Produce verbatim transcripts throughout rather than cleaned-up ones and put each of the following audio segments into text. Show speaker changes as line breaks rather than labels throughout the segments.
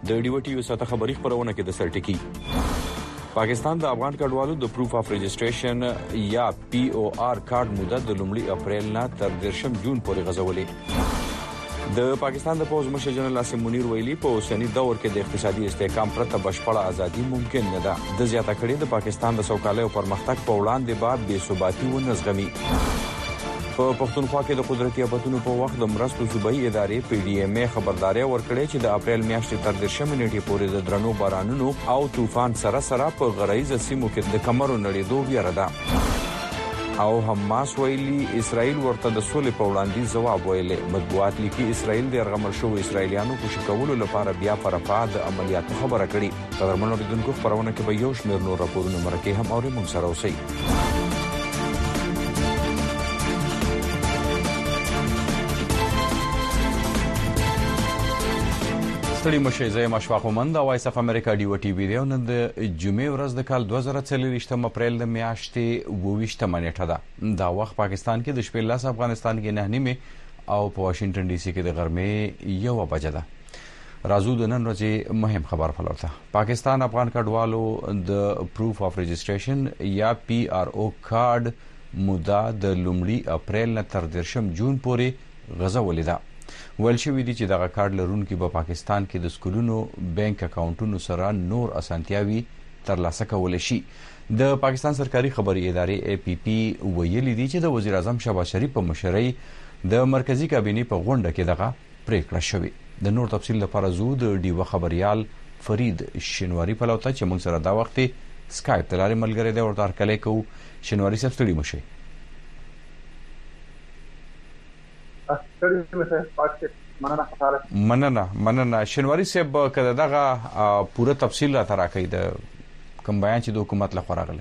د ډیوټي وساته خبري خبرونه کې د سرټکی پاکستان د افغان کډوالو د پروف اف رجسټریشن یا پی او آر کارت موده د لومړي اپریل نه تر دیرشم جون پورې غځولې د پاکستان د پوز مشر جنرال عاصم منیر ویلي په اوسنی دور کې د اقتصادي استحکام پرته بشپړه ازادي ممکن نه ده د زیاته کړې د پاکستان د سوکالۍ او پرمختګ په وړاندې به بې ثباتي و نزغمي په پښتونخوا کې د قدرتي آفتونو په وخت د مرستو صوبایي ادارې پی ډي ایم ای خبرداري ورکړې چې د اپریل میاشتې تر دیرشم نیټې پورې د درنو بارانونو او طوفان سره سره په غرایزه سیمو کې د کمرو نړېدو ویره ده او حماس ویلي اسرائیل ورته د سولې په وړاندې ځواب ویلي مطبوعات لیکي اسرائیل د یرغمل شوو اسرائیلیانو خوشي کولو لپاره بیا پر رفاه د عملیاتو خبره کړې قدرمنو اوریدونکو خبرونه کې به یو شمېر نور راپورونه مرکه هم اوري مونږ سره اوسئ ستړي مشه زه یم اشفاق مومند او وایس اف امریکا ډیو ټي وی دی نن د جمعې ورځ د کال دوه زره څلوېښتم اپریل د میاشتې اووه ویشتمه نیټه ده دا وخت پاکستان کې د شپې لس افغانستان کې نه نیمه او په واشنگټن ډي سي کې د غرمې یوه بجه ده راځو د نن ورځې مهم خبر فلورته پاکستان افغان کډوالو د پروف اف رجسټریشن یا پی آر او کارت موده د لومړي اپریل نه تر دیرشم جون پورې غځولې ده ول شوې دي چې دغه کارت لرونکي په پاکستان کې د سکولونو بانک اکاونټونو سره نور اسانتیاوي ترلاسه کولای شي د پاکستان سرکاري خبري ادارې ای پی پی ویلي دي چې د وزیر اعظم شهباز شریف په مشرۍ د مرکزی کابینې په غونډه کې دغه پریکړه شوې د نور تفصیل لپاره زو د ډیو خبريال فرید شینواری په لوته چې موږ سره دا وخت سکایپ تلاري ملګری دی ورته کله کو شینواری صاحب ستړي مشه مننه مننه شینواری صاحب کله دغه پوره تفصیل را ترا کوي د کوم بیان چې د حکومت لخوا راغلی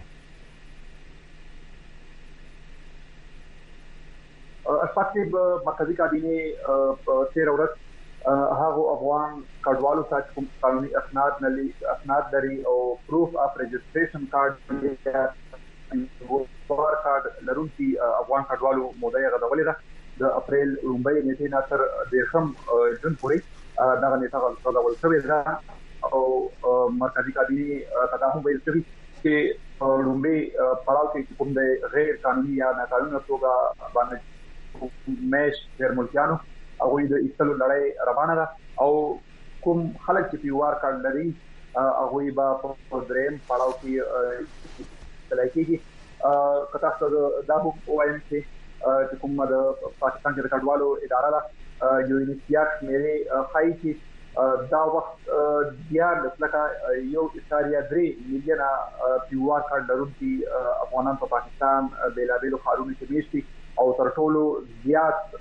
اساسي مرکزی کابینې په تیر ورځ هغه افغان کډوالو ته کوم قانوني اسناد نلي اسناد لري او پروف اف رجسټریشن کارت وو کارت لرونکي افغان کډوالو موده غوډولې ده د اپریل لومړۍ نیټې نه تر دیرشم جون پورې دغه نیټه غوډول شوې ده او مرکزی کابینې تدا هم ویل شوی چې لومړی پړاو کې کوم د غیر قانوني یا ناقانونه توګه باندې مېش غیر ملکیانو هغه د ایستلو لړۍ روانه ده او کوم خلک چې پیوار کارت لري هغه به په دریم پړاو کې تلایکي کته څه دا هو وایم چې چې کوم د پاکستان کې د کډوالو اداره ده یو انیشیات مېره خای چې دا وخت بیا لکه یو اشاریه درې میلیونه پیوار کارت لرونکي افغانان په پاکستان بیلابیلو ښارونو کې میشتي او تر ټولو زیات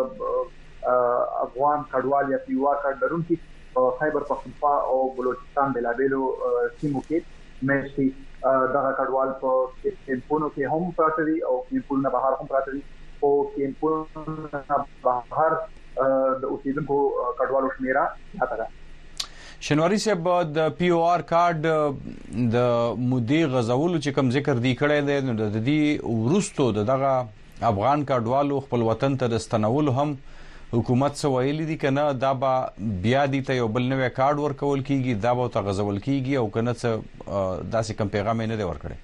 افغان کډوال یا پیوار کارت لرونکي په خیبر پختونخوا او بلوچستان بیلابیلو سیمو کې میشتي دغه کډوال په کیمپونو کې هم پراته دي او کیمپونو بهر هم پراته دي او کیمپونو بهر د اوسیدونکو کډوالو شمیره زیاته ده
شنواری صاحب د پی او آر کارت د مودې غزولو چې کوم ذکر دی کړی دی نو د دې ورستو دغه افغان کډوالو خپل وطن ته د ستنولو هم حکومت څه ویلي دي کنه دا به بیا دي ته یو بل نوې کارت ورکول کیږي دا به ته غزول کیږي او کنه څه داسې کوم پیغام نه دی ورکړی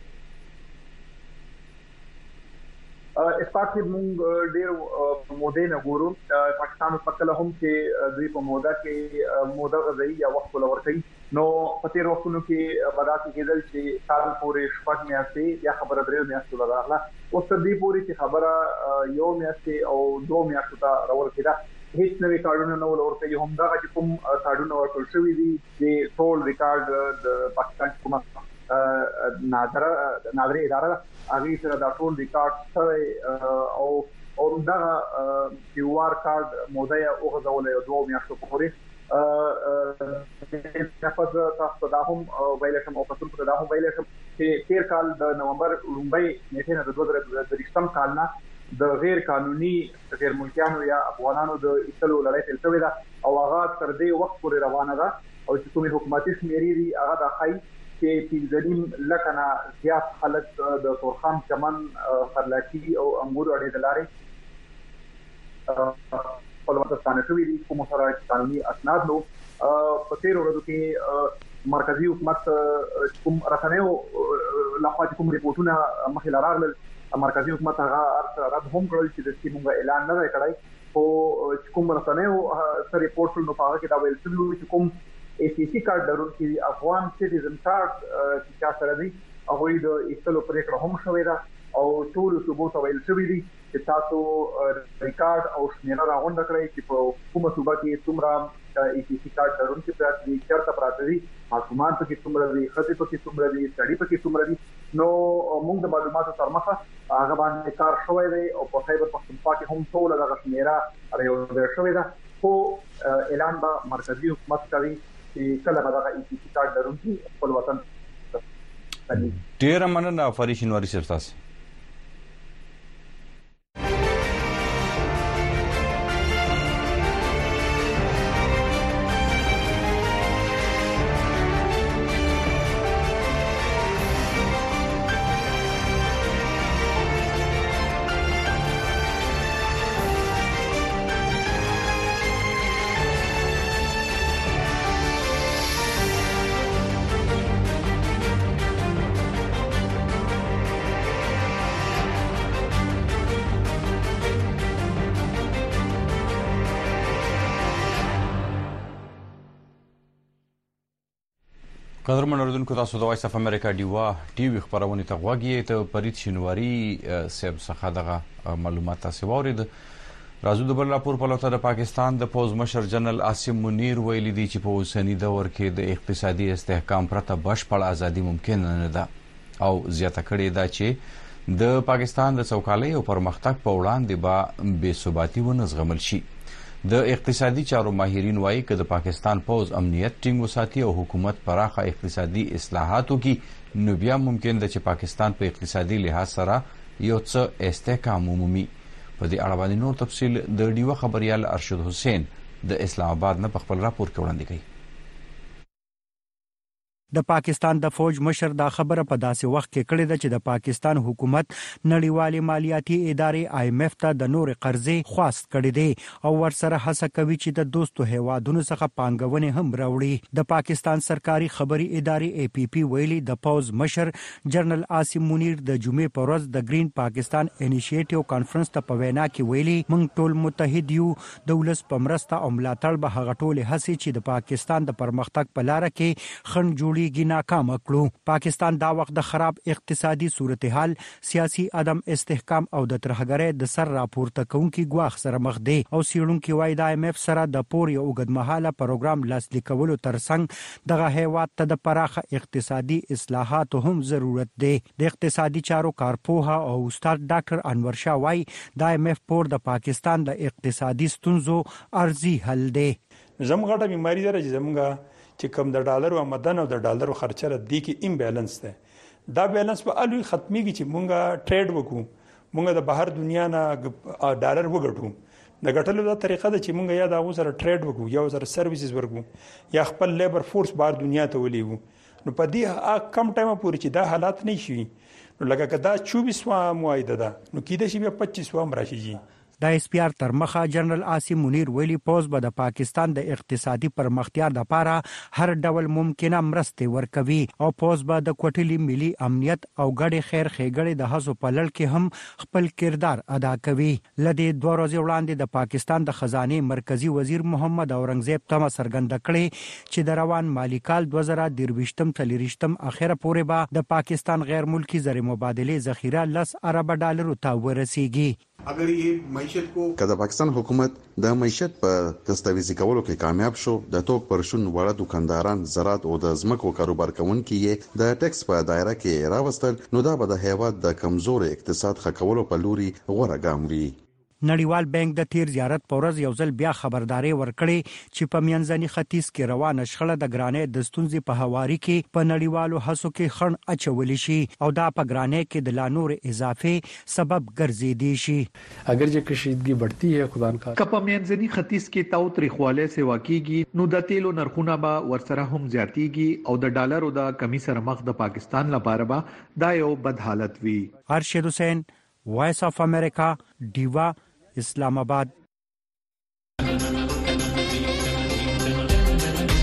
اسپاک موږ ډیر موده نه ګورو پاکستان په کله هم چې دوی په موده کې موده غځي یا وخت ولور کوي نو په تیر وختونو کې بداتې کېدل چې سال پورې شپږ میاشتې یا خبره درې میاشتې راغله اوس تر دې پورې چې خبره یو میاشتې او دوه میاشتې ته راول کېده هیڅ نوې کارډونه نه ولور کوي هم دا چې کوم کارډونه ورکړل شوی دي چې ټول ریکارډ د پاکستان حکومت ناظر ناظر اداره هغه سره د ټول ریکارډ سره او او دا کیو آر کارت موده او غوړولې او دوه میاشتو پورې ا په تاسو دا هم ویلشم او تاسو په دا هم ویلشم چې تیر کال د نومبر لومړی نیټه د دوه زره درې کال نه د غیر قانوني غیر ملکیانو یا افغانانو د ایستلو لړۍ پیل شوې ده او هغه تر دې وخت پورې روانه ده او چې کومې حکومتي شمیرې دي هغه د خای چې پنځه لکه نه زیات خلک د تورخم چمن خرلاکي او انګور اړې دلاري په لومړی ستانه شوې دي کوم سره قانوني اسناد نو په تیر ورځو کې مرکزی حکومت کوم رسنیو لخوا کوم ریپورتونه مخې لراغلل مرکزی حکومت هغه رد هم کړل چې د سیمه اعلان نه کړی او کوم رسنیو سره ریپورت نو په هغه کې دا ویل شوی چې کوم ای سی سی کارت لرونکي افغان سټیزن کارت چې چا سره دی هغه د ایستلو پریکړه هم شوې ده او ټول صوبو ته ویل شوی دی چې تاسو ریکارډ او شمیره راغونډ کړئ چې په کومه صوبه کې څومره ای سی سی کارت لرونکي پراته دي چېرته پراته دي ماشومان پکې څومره دي ښځې پکې څومره دي سړي پکې څومره دي نو موږ د معلوماتو تر مخه هغه باندې کار شوی دی او په خیبر پښتونخوا کې هم ټول دغه شمیره راوړل شوې ده خو اعلان به مرکزی حکومت کوي چې کله به دغه ای سی سی کارت لرونکي خپل وطن
ډېره مننه فرید شینواري صاحب تاسو قدرمن اردوونکو تاسو د وایس اف امریکا ډیوا ټي وي خبرونه ته غوږی ته فرید شینواري صاحب څخه دغه معلومات تاسو واورید راځو د بل راپور په لور د پاکستان د پوز مشر جنرال عاصم منیر ویلي دی چې په اوسنی دور کې د اقتصادي استحکام پرته بشپړ ازادي ممکن نه ده او زیاته کړې ده چې د پاکستان د څوکالۍ او پرمختګ په وړاندې به بې ثباتي ونه زغمل شي د اقتصادي چارو ماهرین وایي چې د پاکستان پوز امنیت ټینګ وساتي او حکومت پراخه اقتصادي اصلاحاتو کې نو بیا ممکن ده چې پاکستان په اقتصادي لحاظ سره یو څه استحکام ومومي په دې اړه باندې نور تفصیل د ډیوا خبريال ارشد حسین د اسلام آباد نه په خپل راپور کې وړاندې کوي
د پاکستان د فوج مشر دا خبره په داسې وخت کې کړې ده چې د پاکستان حکومت نړیوالې مالیاتي ادارې آی ایم ایف ته د نور قرضې خواست کړې دي او ورسره هڅه کوي چې د دوستو هیوادونو څخه پانګونې هم راوړي د پاکستان سرکاري خبري ادارې ای پی پی ویلي د فوج مشر جنرال عاصم منیر د جمعې په ورځ د گرین پاکستان انیشیټیو کانفرنس ته په وینا کې ویلي موږ ټول متحد یو د ولس په مرسته او ملاتړ به هغه ټول هڅې چې د پاکستان د پرمختګ په لار کې خنډ جوړ ناکام کړو پاکستان دا وخت د خراب اقتصادي صورتحال سیاسي عدم استحکام او د ترهګرۍ د سر راپورته کوونکي ګواخ سره مخ دي او سیړونکو وای د آی ایم ایف سره د پور یو اوږدمهاله پروګرام لاسلیکولو ترڅنګ دغه هیواد ته د پراخه اقتصادي اصلاحاتو هم ضرورت دی د اقتصادي چارو کارپوه او استاد ډاکټر انور شاه وای د آی ایم ایف پور د پاکستان د اقتصادي ستونزو ارزي حل دی
زموږه بیماری درجه زموږه چې کوم د ډالر آمدن او د ډالر خرچه د دې کې امبیلانس ده دا بیلانس په الوی ختميږي چې مونږه ټریډ وکړو مونږه د بهر دنیا نه ډالر وګټو د ګټلو دا طریقه ده چې مونږه یا د هغه سره ټریډ وکړو یا سره سرویسز ورکړو یا خپل لیبر فورس بهر دنیا ته ولېو نو په دې کم ټایم پورې چې دا حالات نه شي نو لکه کدا چوبیس وا موعده ده نو کېده شي بیا پچیس وا مراشي
د اس پی آر تر مخه جنرال عاصم منیر ویلي پوز به د پاکستان د اقتصادي پرمختیا لپاره هر ډول ممکنه مرسته ورکوي او پوز به د کوټلي ملي امنیت او ګډي خیر خېګړې د هڅو په لړ کې هم خپل کردار ادا کوي لدی دوه ورځې وړاندې د پاکستان د خزانه مرکزی وزیر محمد اورنګزیب تمه څرګنده کړې چې د روان مالی کال دوه زره درویشتم تلریشتم اخره پورې به د پاکستان غیر ملکی زر مبادله ذخیره لس ارب ډالر ته ورسیږي
اگر یہ معیشت کو کله پاکستان حکومت د معیشت په دستاویزي کولو کې کامیاب شو د توک پرشون وړه دکانداران زراعت او د زمکو کاروبار کوونکي د ټیکس په دایره کې راوستل نو دا به د هیواد د کمزور اقتصاد خکولو په لوري غوړه ګام وي
نړیوال بانک د تیر زیارت پورز یو ځل بیا خبرداري ورکړي چې په میانځني ختیځ کې روانه شخړه د ګرانې د ستونزې په حواري کې په نړیوالو هڅو کې خنډ اچول شي او دا په ګرانې کې د لا نور اضافه سبب ګرځېدي شي
اگر چې کشیدګي بڑھتی ہے خدان کا
کپ میانځني ختیځ کې تاو تریخواله سي واقعيږي نو د تیلو نرخونه به ورسره هم زیاتیږي او د ډالرو د کمی سره مخ د پاکستان لپاره به دا یو بد حالت وي
ارشد حسین وایس اف امریکا ډیوا اسلام آباد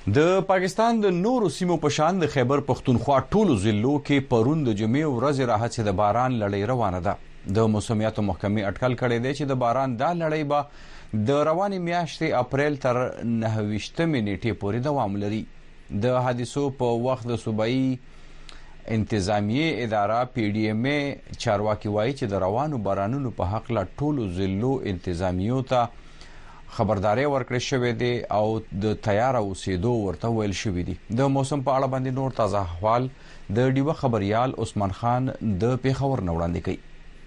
د پاکستان د نورو سیمو په شان د خیبر پختونخوا ټولو ضلعو کې پرون د جمعې ورځې راهڅې د باران لړۍ روانه ده. د موسمیاتو محکمې اټکل کړی دی چې د باران دا لړۍ به د روانې میاشتې اپریل تر نهه ویشتمې نیټې پورې دوام لري. د حادثو په وخت د صوبایي انتظامیه اداره پی ډی ایم ای چارواکي وایي چې د روانو بارانونو په حق لا ټولو ضلعو انتظامیو ته خبرداري ورکړې شوې ده او د تیار اوسېدو ورته ویل شوې دي. د موسم په اړه باندې نور تازه احوال د ډیوه خبريال عثمان خان د پیښور نه وړاندې کوي.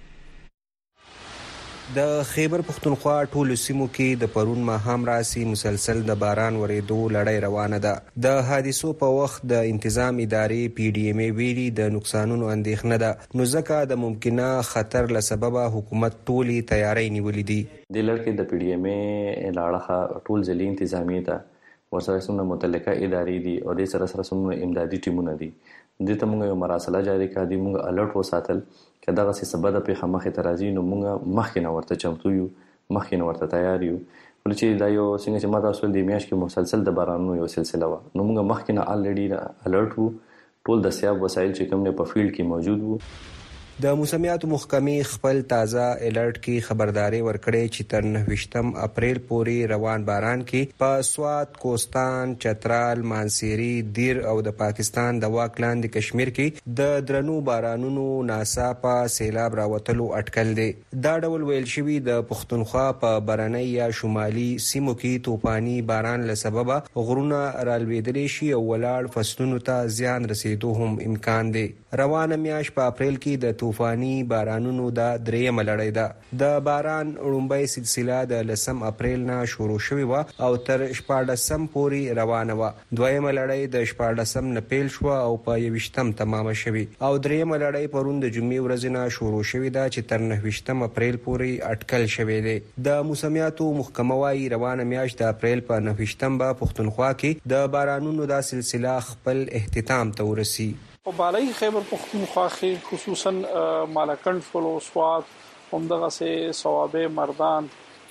د خیبر پختونخوا ټولو سیمو کې د پرون ماښام راسي مسلسل د باران ورېدو لړۍ روانه ده. د حادثو په وخت د انتظام ادارې پی ډی ایم ای ویلي د نقصانونو اندېښنه ده، نو ځکه د ممکنه خطر له سببه حکومت ټولې تیاری نیولې دي.
د لړۍ د پی ډی ایم ای لاړه ټول ځلې انتظامیه ته ورسره سره متعلقه ادارې دي او د سره سره سره امدادي ټیمونه دي. د ته موږ یو مراسله جاری کړه دي، موږ الرټ وساتل که دغه څه سبب د پیښه مخې ته راځي نو موږ مخکې نه ورته چمتو یو، مخکې نه ورته تیار یو. ولې چې دا یو څنګه چې ما تاسو د میاشت کې مسلسل د بارانونو یو سلسله و، نو موږ مخکې نه الریډي الرټ وو، ټول د سیاب وسایل چې کوم نه په فیلډ کې موجود وو.
د موسمیاتو محکمې خپل تازه الرټ کې خبرداري ورکړې چې تر نهه ویشتم اپریل پورې روان باران کې په سوات، کوستان، چترال، مانسيري، دیر او د پاکستان د واک لاندې کشمیر کې د درنو بارانونو ناڅاپه سیلاب راوتلو اټکل دی. دا ډول ویل شوی د پښتونخوا په برنۍ یا شمالي سیمو کې توپاني باران له سببه غرونه رالوېدلې شي او ولاړ فصلونو ته زیان رسیدو هم امکان دی. روانه میاشت په اپریل کې د طوفاني بارانونو د درېیمه لړۍ ده. د باران وړومبۍ سلسله د لسم اپریل نه شروع شوې وه او تر شپاړسم پورې روانه وه. دویمه لړۍ د شپاړسم نه پیل شوه او په یویشتم تمامه شوې او درېیمه لړۍ پرون د جمعې ورځې نه شروع شوې ده چې تر نهه ویشتم اپریل پورې اټکل شوی دی. د موسمیاتو محکمه وايي روانه میاشت د اپریل په نهه ویشتم به پښتونخوا کې د بارانونو دا سلسله خپل اختتام ته ورسي.
په بالای خیبر پختونخوا کې خصوصا مالکند فلو سوات همدغه سه صوابه مردان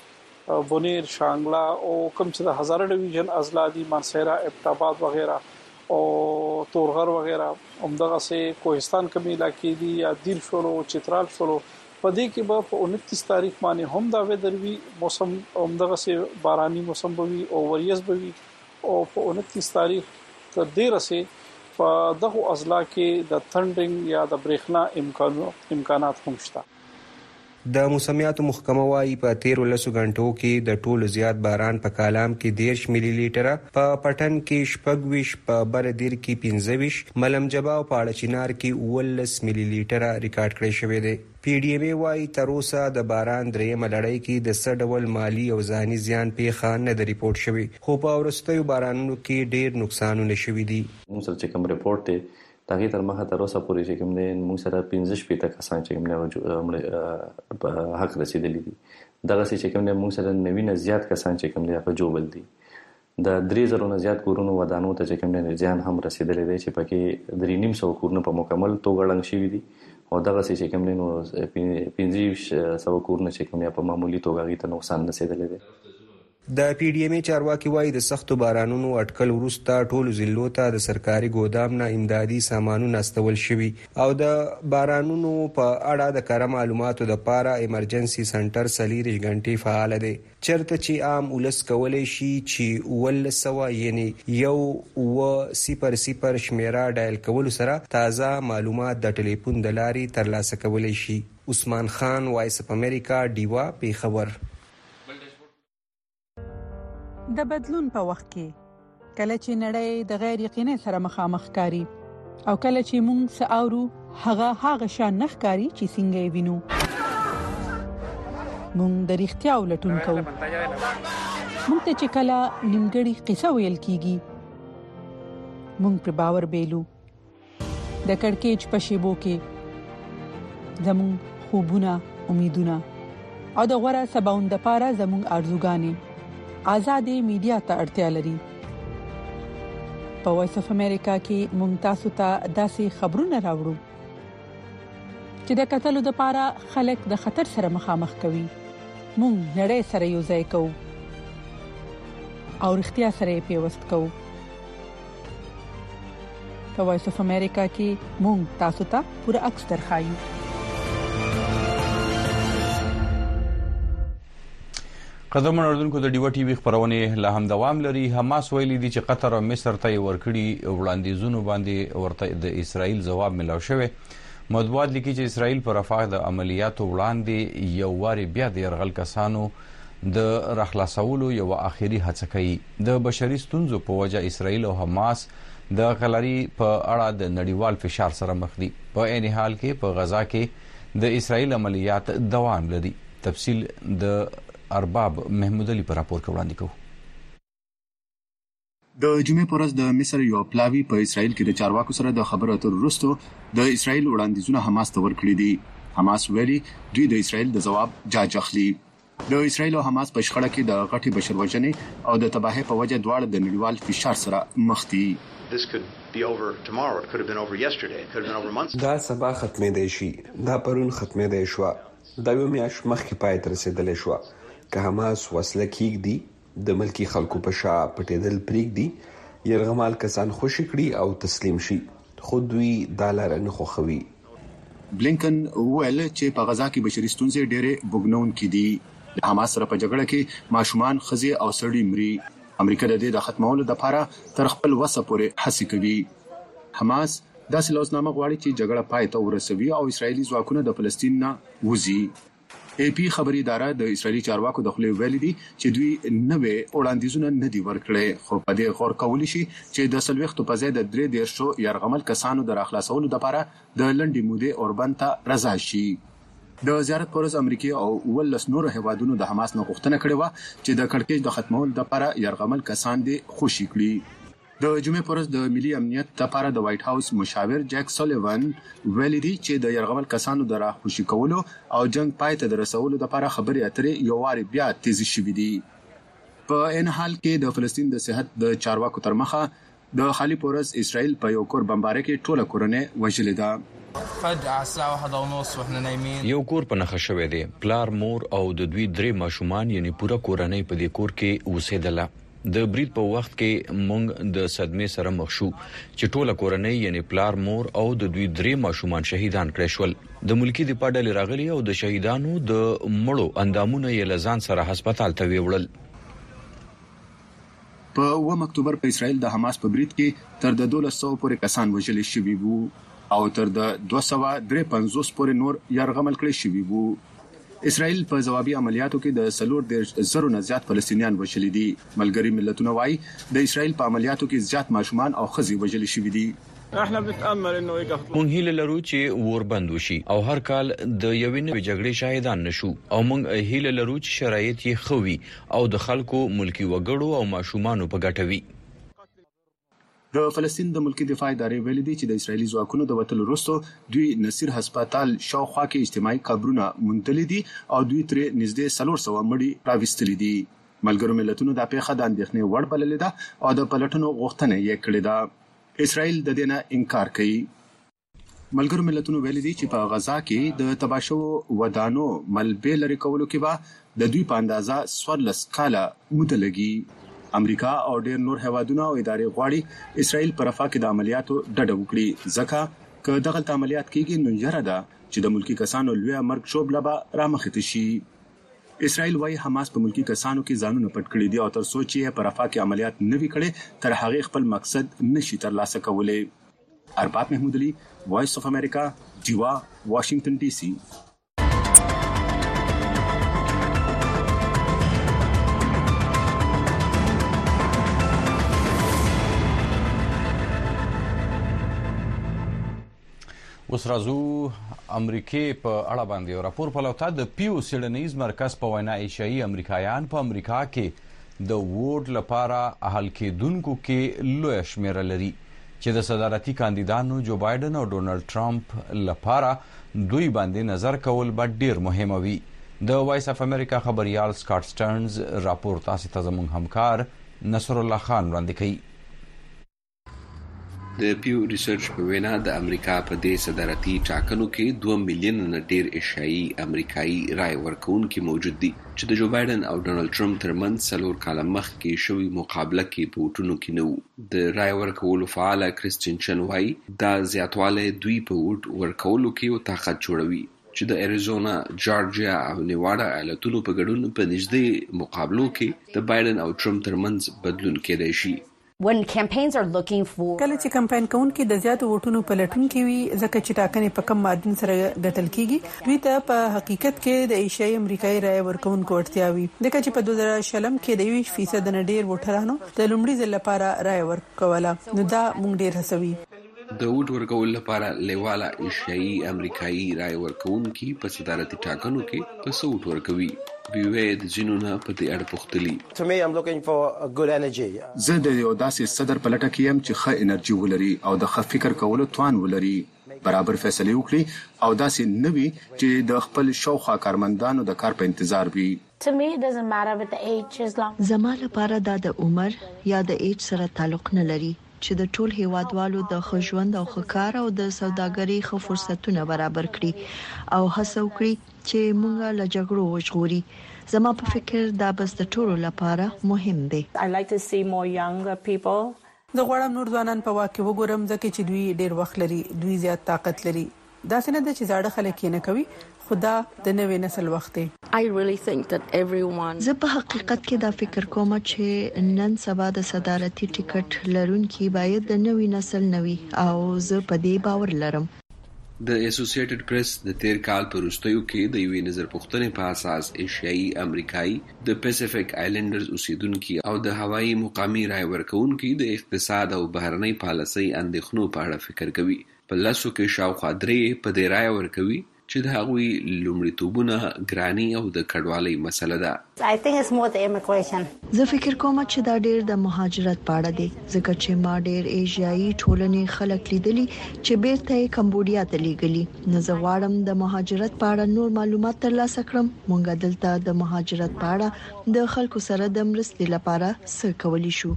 بونیر شانګلا او کوم چې د هزاره ډیویژن ازلادي مانسیرا ابټاباد وغیرہ او تورغر وغیرہ همدغه سه کوهستان کمی علاقې دي یا دیر شلو چترال شلو په دې کې به په انتیس تاریخ باندې هم دا ویدروي موسم همدغه سه باراني موسم بوي او وریځ بوي او په انتیس تاریخ تر ډیره سه په دغه اضلاع کې د تندرنګ یا د برېښنا امکانات امکانات هم شته.
د موسمیاتو محکمه وايي په تیرو لسو غنټو کې د ټولو زیات باران په کالام کې دیرش ملي لیټره، په پټن کې شپږ ویش، په بردیر کې پنځه ویش، ملم جبا او پاړه چنار کې اوولس ملي لیټره ریکارډ کړی شوی دی. پی ډی ایم ای وايي تر اوسه د باران درېیمه لړۍ کې د څه ډول مالی او ځاني زیان پیښه نه د ریپورت شوی، خو په وروستیو بارانونو کې ډېر نقصانونه شوي دي.
موږ سره چې کوم ریپورت دی دغه تر مخه تر اوسه پورې چې کوم دی موږ سره پنځه شپږ کسان چې کوم نه په حق رسیدلي دي. دغه چې کوم دی موږ سره نوینه زیات کسان چې کوم دی په جوبل دي. د درې زرو نه زیات کورونو ودانو ته چې کوم دی زیان هم رسیدلی دی چې پکې درې نیم سو کورونه په مکمل توګه ړنګ شوي دي او دغه چې کوم دی نو پنځه سو کورونه چې کوم دی په معمولی توګه ته نقصان رسیدلی دی.
د پی ډی ایم ای چارواکي وایي د سختو بارانونو اټکل وروسته ټولو ضلعو ته د سرکاري ګودام نه امدادي سامانونه استول شوي او د بارانونو په اړه د کره معلوماتو لپاره ایمرجنسي سنټر څلېرویشت غنټې فعال دی، چرته چې عام ولس کولی شي چې اوولس سوه یعنې یو اووه صفر صفر شمیره ډایل کولو سره تازه معلومات د ټلیفون د لارې ترلاسه کولی شي. عثمان خان، وایس اف امریکا، ډیوا، پیښور.
د بدلون په وخت کې کله چې نړۍ د غیر یقیني سره مخامخ کاری او کله چې موږ ساورو هغه هغه شان نخکاری چې څنګه وینو موږ د اړتیا ولټون کوو. موږ ته چې کله نیمګړی قصه ویل کیږي موږ پر باور بیلو. د کڑکېچ په شیبو کې زموږ خوبونه، امیدونه او د غوړه سباوند لپاره زموږ ارزوګانې آزادې میډیا ته اړتیا لري. په وایس اف امریکا کې مونږ تاسو ته داسې خبرونه راوړو چې د قتلو د پاره خلک د خطر سره مخامخ کوي. مونږ نړۍ سره یو ځای کوو او اړتیا سره پیوست کوو. په وایس اف امریکا کې مونږ تاسو ته پوره عکس درخایو.
قدرمن اوردونکو د ډیو ټي وی خبرونه لا هم دوام لري. حماس ویلي دي چې قطر او مصر ته ورکړي وړاندیزونه باندې ورته د اسرائیل جواب ملو شوی. مطبوعات لیکي چې اسرائیل پر رفاه د عملیاتو وړاندې یو واري بیا د يرغل کسانو د راخلاصولو یو اخیری هڅه کوي. د بشري ستونزو په وجه اسرائیل او حماس د غلاري په اړه د نړیوال فشار سره مخ دي. په عین حال کې په غزا کې د اسرائیل عملیات دوام لري. تفصیل د ارباب محمود علي پر راپور وړاندې کوي.
د جمعې پر ورځ د مصر یو پلاوی په اسرائیل کې د چارواکو سره د خبرو اترو وروسته د اسرائیل وړاندیزونه حماس ته ورکړي دي. حماس ویلي دوی د اسرائیل د جواب جاج اخلي. د اسرائیل او حماس په شخړه کې د غټي بشروجنې او د تباہي په وجه دواړه د نړیوال فشار سره مخ دي.
دا سبا ختمې دی شي، دا پرون ختمې دی شو، دا یو میاش مخکې پای تر رسیدلې شو. که حماس وسله کېږدي د ملکی خلکو په شا پټېدل پرېږدي، يرغمال کسان خوشي کړي او تسلیم شي، خو دوی دا لار نه خوښوي.
بلینکن ویل چې په غزا کې بشري ستونزې ډېرې بوګنون کې دي. د حماس سره په جګړه کې ماشومان، ښځې او سړي مري. امریکا د دې د ختمولو لپاره تر خپل وسه پورې هڅې کوي. حماس داسې لوزنامه غواړي چې جګړه پای ته ورسوي او اسرایلی ځواکونه د فلسطین نه وځي. ای پی خبري اداره د اسرایلی چارواکو د خلې ویلي دي چې دوی نوې وړاندیزونه نه دي ورکړي، خو په دې غور کولی شي چې د سلويختو په ځای د درې دیرشو يرغمل کسانو د راخلاصولو لپاره د لنډې مودې اوربند ته رضا شي. د زیارت پرز امریکا او ولس نور هوادونو د حماس نه غوښتنه کړې و چې د کړکېچ د ختمولو لپاره يرغمل کسان دي خوشي کړي. د جمعې پرز د ملي امنیت لپاره د وایټ هاوس مشاور جک سولیوان ویلي دي چې د يرغمل کسانو د راخوشي کولو او جنگ پای ته د رسولو لپاره خبرې اترې یو واري بیا تیز شوې دي. په ان حال کې د فلسطین د صحت د چارواکو تر مخه د خالي پرز اسرائیل په یو کور بمباره کې ټوله کورنۍ وژلې ده.
فجأة الساعة واحدة ونص واحنا نايمين.
یو کور په نخښه شوی دی، پلار، مور او د دوی درې ماشومان یعنی پوره کورنۍ په دې کور کې اوسېدله. د برید په وخت کې مونږ د صدمې سره مخ شو چې ټوله کورنۍ یعنی پلار، مور او د دوی درې ماشومان شهیدان کړي شول. د ملکی د پاډل راغلي او د شهیدانو د مړو اندامونه یې لزان سره هسپتال ته ویوړل.
په اووم اکتوبر په اسرائیل د حماس په برید کې تر د دولس سوه پورې کسان وژل شوي وو او تر د دوه سوه درې پنځوس پورې نور يرغمل کړي شوي وو. اسرائیل په جوابي عملیاتو کې د سلور د زرو نه زیات فلسطینیان وژل دي. ملګری ملتونه وايي د اسرائیل په عملیاتو کې زیات ماشومان او ښځې وژل شوي دي.
احنا بنتامل انه يقف. مونږ هیله لرو چې ور بند وشي او هر کال د یوې نوې جګړې شاهدان نشو او مونږ هیله لرو چې شرایط یې خوي او د خلکو ملکی وګړو او ماشومانو په ګټه وي.
د فلسطین د ملکی دفاع ادارې ویلي دي چې د اسرایلی ځواکونو د وټل وروسته دوی نصیر هسپتال شاوخوا کې اجتماعي قبرونه موندلي دي او دوی ترې نږدې څلور سوه مړي راوستلي دي. ملګرو ملتونو د پیښه د اندېښنې وړ بللې ده او د پلټنو غوښتنه یې کړې ده. اسرائیل د دې نه انکار کوي. ملګرو ملتونو ویلي دي چې په غزا کې د تباشو ودانو ملبې لري کولو کې به د دوی په اندازه څوارلس کاله موده لګي. امریکا او ډېر نور هوادونه او ادارې غواړي اسرائیل پر رفاه کې د عملیاتو ډډه وکړي، ځکه که دغه عملیات کېږي نو یره ده چې د ملکی کسانو لوی مرګ شوبله به رامخته شي. اسرائیل وايي حماس په ملکی کسانو کې ځانونه پټ کړي دي او تر څو چې پر رفاه کې عملیات نه وی کړي تر هغه خپل مقصد نشي ترلاسه کولای. ارباب محمود علي، وایس اف امریکا، جیوا، واشنگټن ډي سي.
اوس راځو امریکای په اړه باندې یو راپور په لوتا د پیو سیډنیز مرکز په وینا ایشیایي امریکایان په امریکا کې د ووټ لپاره اهل کېدونکو کې لوی شمېره لري چې د صدارتي کاندیدانو جو بایدن او ډونالد ټرمپ لپاره دوی باندې نظر کول به ډیر مهم وي. د وایس اف امریکا خبريال سکاټ سټرنز راپور تاسو ته زموږ همکار نصر الله خان وړاندې کوي.
د پیو ریسرچ په وینا د امریکا په دې صدارتي ټاکنو کې دوه میلیون نه ډیر ایشیایي امریکایي رای ورکوونکي موجود دي چې د جو بایدن او ډونالد ټرمپ ترمنځ څلور کاله مخکې شوی مقابله کې په ووټونو کې نه وو. د رای ورکولو فعال کریسټین چن وايي دا زیاتوالی دوی په ووټ ورکولو کې طاقت جوړوي چې د اریزونا، جارجیا او نیواډا ایالتونو په ګډون په نږدې مقابلو کې د بایدن او ټرمپ ترمنځ بدلون کېدای شي.
When campaigns are looking for
کله چې کمپاین کوونکي د زیاتو ووټونو په لټون کې وي ځکه چې ټاکنې په کم مارجن سره ګټل کیږي دوی ته په حقیقت کې د ایشیایي امریکایي رای ورکوونکو اړتیا وي ځکه چې په دوه زره شلم کې د یو فیصد نه ډیر ووټرانو د لومړي ځل لپاره رای ورکوله نو دا موږ ډیر هڅوي.
د ووټ ورکول لپاره لیواله ایشیایي امریکایي رای ورکوونکي په صدارتي ټاکنو کې په څو ووټ ورکوي. بیوې د جنونه په دې اړه پوښتلي.
To me I'm looking for a good energy.
زه د یو داسې صدر په لټه کې یم چې ښه انرژي ولري او د ښه فکر کولو توان ولري، برابر فیصله وکړي او داسې نوي چې د خپل شاوخوا کارمندانو د کار په انتظار وي.
To me it doesn't matter with the age as long.
زما لپاره دا د عمر یا د ایج سره تعلق نه لري چې د ټول هیوادوالو د ښه ژوند او ښه کار او د سوداګرۍ ښه فرصتونه برابر کړي او هڅه وکړي چې موږ له جګړو وژغوري. زما په فکر دا بس د ټولو لپاره مهم دی.
I like to see more younger people.
زه غواړم نور ځوانان په واقع وګورم ځکه چې دوی ډیر وخت لري، دوی زیات طاقت لري. دا څنګه د چې زاړه خلک یې نه کوي خدا د نوې نسل وخت دی.
I really think that everyone زه په حقیقت کې دا فکر کوم چې نن سبا د صدارتي ټیکټ لرونکي باید د نوې نسل نوي او زه په دې باور لرم.
د اسوسییټډ پریس د تیر کال په وروستیو کې د یوې نظر پوښتنې په اساس ایشیایي امریکایي د پیسفیک آیلینډرز اوسیدونکي او د هوایي مقامي رای ورکوونکي د اقتصاد او بهرنۍ پالیسۍ اندېښنو په اړه فکر کوي. په لسو کې شاوخوا درې په دې رای ورکوي چې د هغوی لومړیتوبونه ګراني او د کډوالۍ مسله ده.
I think it's more the immigration.
زه فکر کوم چې دا ډیر د مهاجرت په اړه دی ځکه چې ما ډیر ایشیایي ټولنې خلک لیدلي چې بیرته یې کمبودیا ته لیږلي. نو زه غواړم د مهاجرت په اړه نور معلومات ترلاسه کړم. مونږ دلته د مهاجرت په اړه د خلکو سره د مرستې لپاره څه کولی شو.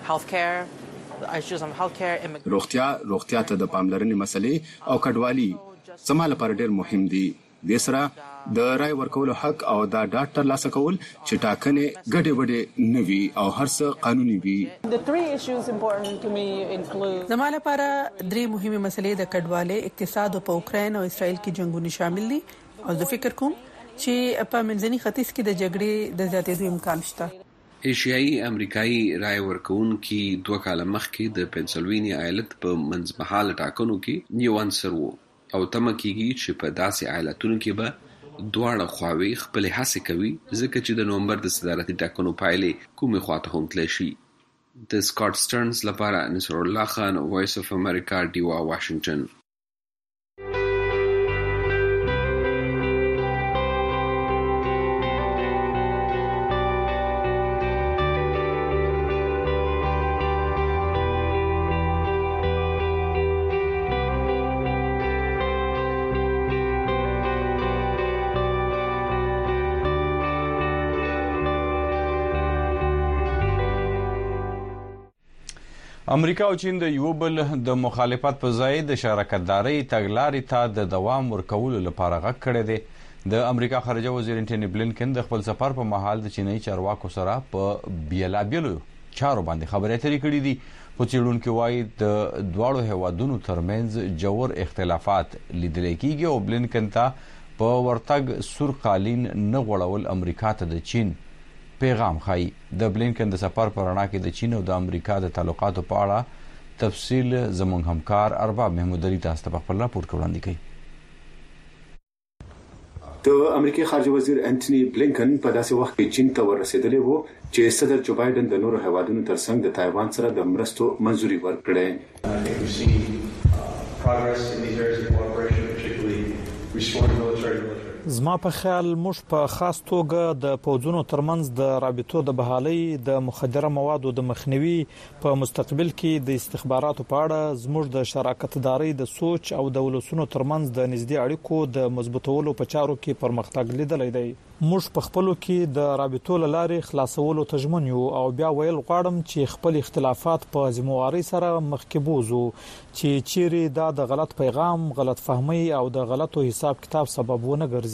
روغتیا روغتیا ته د پاملرنې مسلې او کډوالي زما لپاره ډیر مهم دي. د سره د رای ورکولو حق او دا ډاټ ترلاسه کول چې ټاکنې ګډې وډې نه وي او هر څه قانوني وي.
زما لپاره درې مهمه مسلې د کډوالۍ، اقتصاد او په اوکراین او اسرائیل کې جنگونه شامل دي او زه فکر کوم چې په منځني ختیځ کې د جګړې د زیاتېدو امکان شته.
ایشیایي امریکایي رای ورکوونکي دوه کاله مخکې د پنسلوینیا ایالت په منځمهاله ټاکنو کې یو عنصر وو او تمه کېږي چې په داسې ایالتونو کې به دواړه خواوې خپل هڅې کوي ځکه چې د نومبر د صدارتي ټاکنو پایلې کومې خواته هم تللی شي. د سکاټ سټرنز لپاره نصر الله خان، وایس اف امریکا، ډیوا، واشنگټن.
امریکا او چین د یو بل د مخالفت په ځای د شراکتداري تګلارې ته د دوام ورکولو لپاره غږ کړی دی. د امریکا خارجه وزیر انټونی بلینکن د خپل سفر په مهال د چینایي چارواکو سره په بیلابیلو چارو باندې خبرې اترې کړې دي. په څېړونکو وایي د دواړو هیوادونو ترمنځ جوړ اختلافات لیدل کېږي او بلینکن ته په ورتګ سور قالین نه غوړول امریکا ته د چین پیغام خای. د بلینکن د سفر پر اړه کې د چین او د امریکا د تعلقاتو په اړه تفصیل زموږ همکار ارباب محمود علي تاسو ته خپل راپور وړاندې کوي.
د امریکای خارجه وزیر انټونی بلینکن په داسې وخت کې چین ته ورسېدلی وو چې صدر جو بایدن د نورو هیوادونو ترڅنګ د تایوان سره د مرستو منځوري ورکړه.
زما په خیال موږ په خاص توګه د پوځونو ترمنځ د رابطو د بحالي د مخدره موادو د مخنیوي په مستقبل کې د استخباراتو په اړه زموږ د شراکتداري د سوچ او د ولسونو ترمنځ د نږدې اړیکو د مضبوطولو په چارو کې پرمختګ لیدلی دی. موږ په خپلو کې د رابطو لارې خلاصولو ته ژمن یو او بیا ویل غواړم چې خپل اختلافات په ذمہواري سره مخکې بوزو چې چیرې دا د غلط پیغام، غلط فهمي او د غلطو حساب کتاب سبب ونه ګرځي.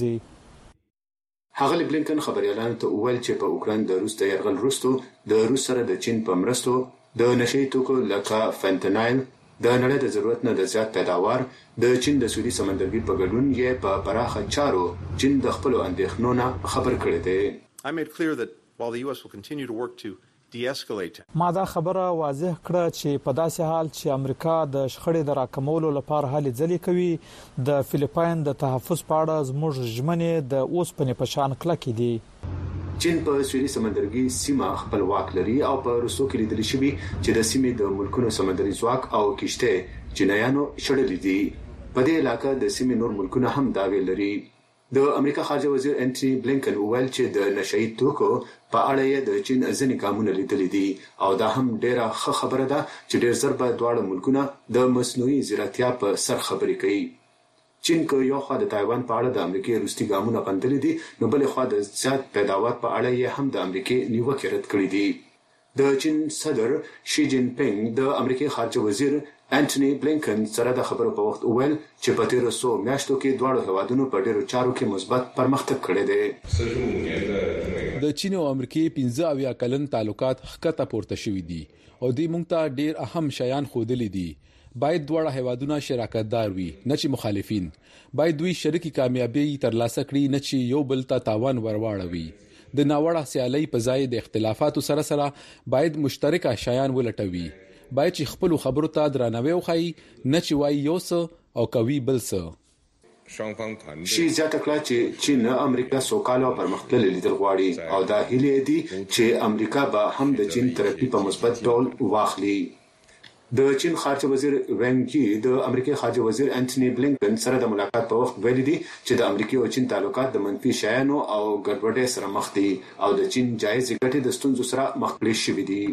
هغه بلینکن خبريالانو ته وویل چې په اوکران د روس د یرغل وروسته د روس سره د چین په مرستو د نشئی توکو لکه فنتانایل د نړۍ د ضرورت نه د زیات پیداوار د چین د سویلي سمندرګي په ګډون یې په پراخه چارو چین د خپل اندېښنو نه خبر کړی دی.
I made clear that while the U S will continue to work to de-escalate.
ما دا خبره واضح کړه چې په داسې حال چې امریکا د شخړې د راکمولو لپاره هلې ځلې کوي، د فلیپاین د تحفظ په اړه زموږ ژمنې د اوسپنې په شان کلکې دي.
چین په سویلي سمندرګي سیمه خپل واک لري او په روسو کې لیدل شوی چې د سیمې د ملکونو سمندري ځواک او کشته چینایانو شړلې دي. په دې علاقه د سیمې نور ملکونه هم داوی لري. د امریکا خارجه وزیر انټونی بلینکن وویل چې د نشئی توکو په اړه یې د چین ځینې ګامونه لیدلي دي او دا هم ډیره ښه خبره ده چې ډیر ژر به دواړه ملکونه د مصنوعي ځیرکتیا په سر خبرې کوي. چین که یو خوا د تایوان په اړه د امریکای روسي ګامونه غندلي دي، نو بل خوا د زیات پیداوار په اړه یې هم د امریکای نیوکې رد کړې دي. د چین صدر شي جین پینګ د امریکای خارجه وزیر انټونی بلینکن سره د خبرو په وخت وویل چې په تیرو څو میاشتو کې دواړو هیوادونو په ډیرو چارو کې مثبت پرمختګ کړی دی.
د چین او امریکای پنځه اویا کلن تعلقات ښکته پورته شوي دي او دوی موږ ته ډیر اهم شیان ښودلي دي. باید دواړه هیوادونه شراکتدار وي، نه چې مخالفین. باید دوی شریکي کامیابی ترلاسه کړي، نه چې یو بل ته تاوان ورواړوي. د ناوړه سیالۍ په ځای د اختلافاتو سره سره باید مشترکه شیان ولټوي. باید چې خپل خبرو ته درناوی وکړي، نه چې وایي یو څه او کوي بل څه.
شي زیاته کړه چې چین امریکا سوکاله او پرمختللې لیدل غواړي او دا هیله دي چې امریکا به هم د چین ترقی په مثبت ډول واخلي. د چین خارجه وزیر وینګ یی د امریکای خارجه وزیر انټونی بلینکن سره د ملاقات په وخت ویلي دي چې د امریکای او چین تعلقات د منفي شیانو او ګډوډۍ سره مخ دي او د چین جایز ګټې د ستونزو سره مخ کړي شوي دي.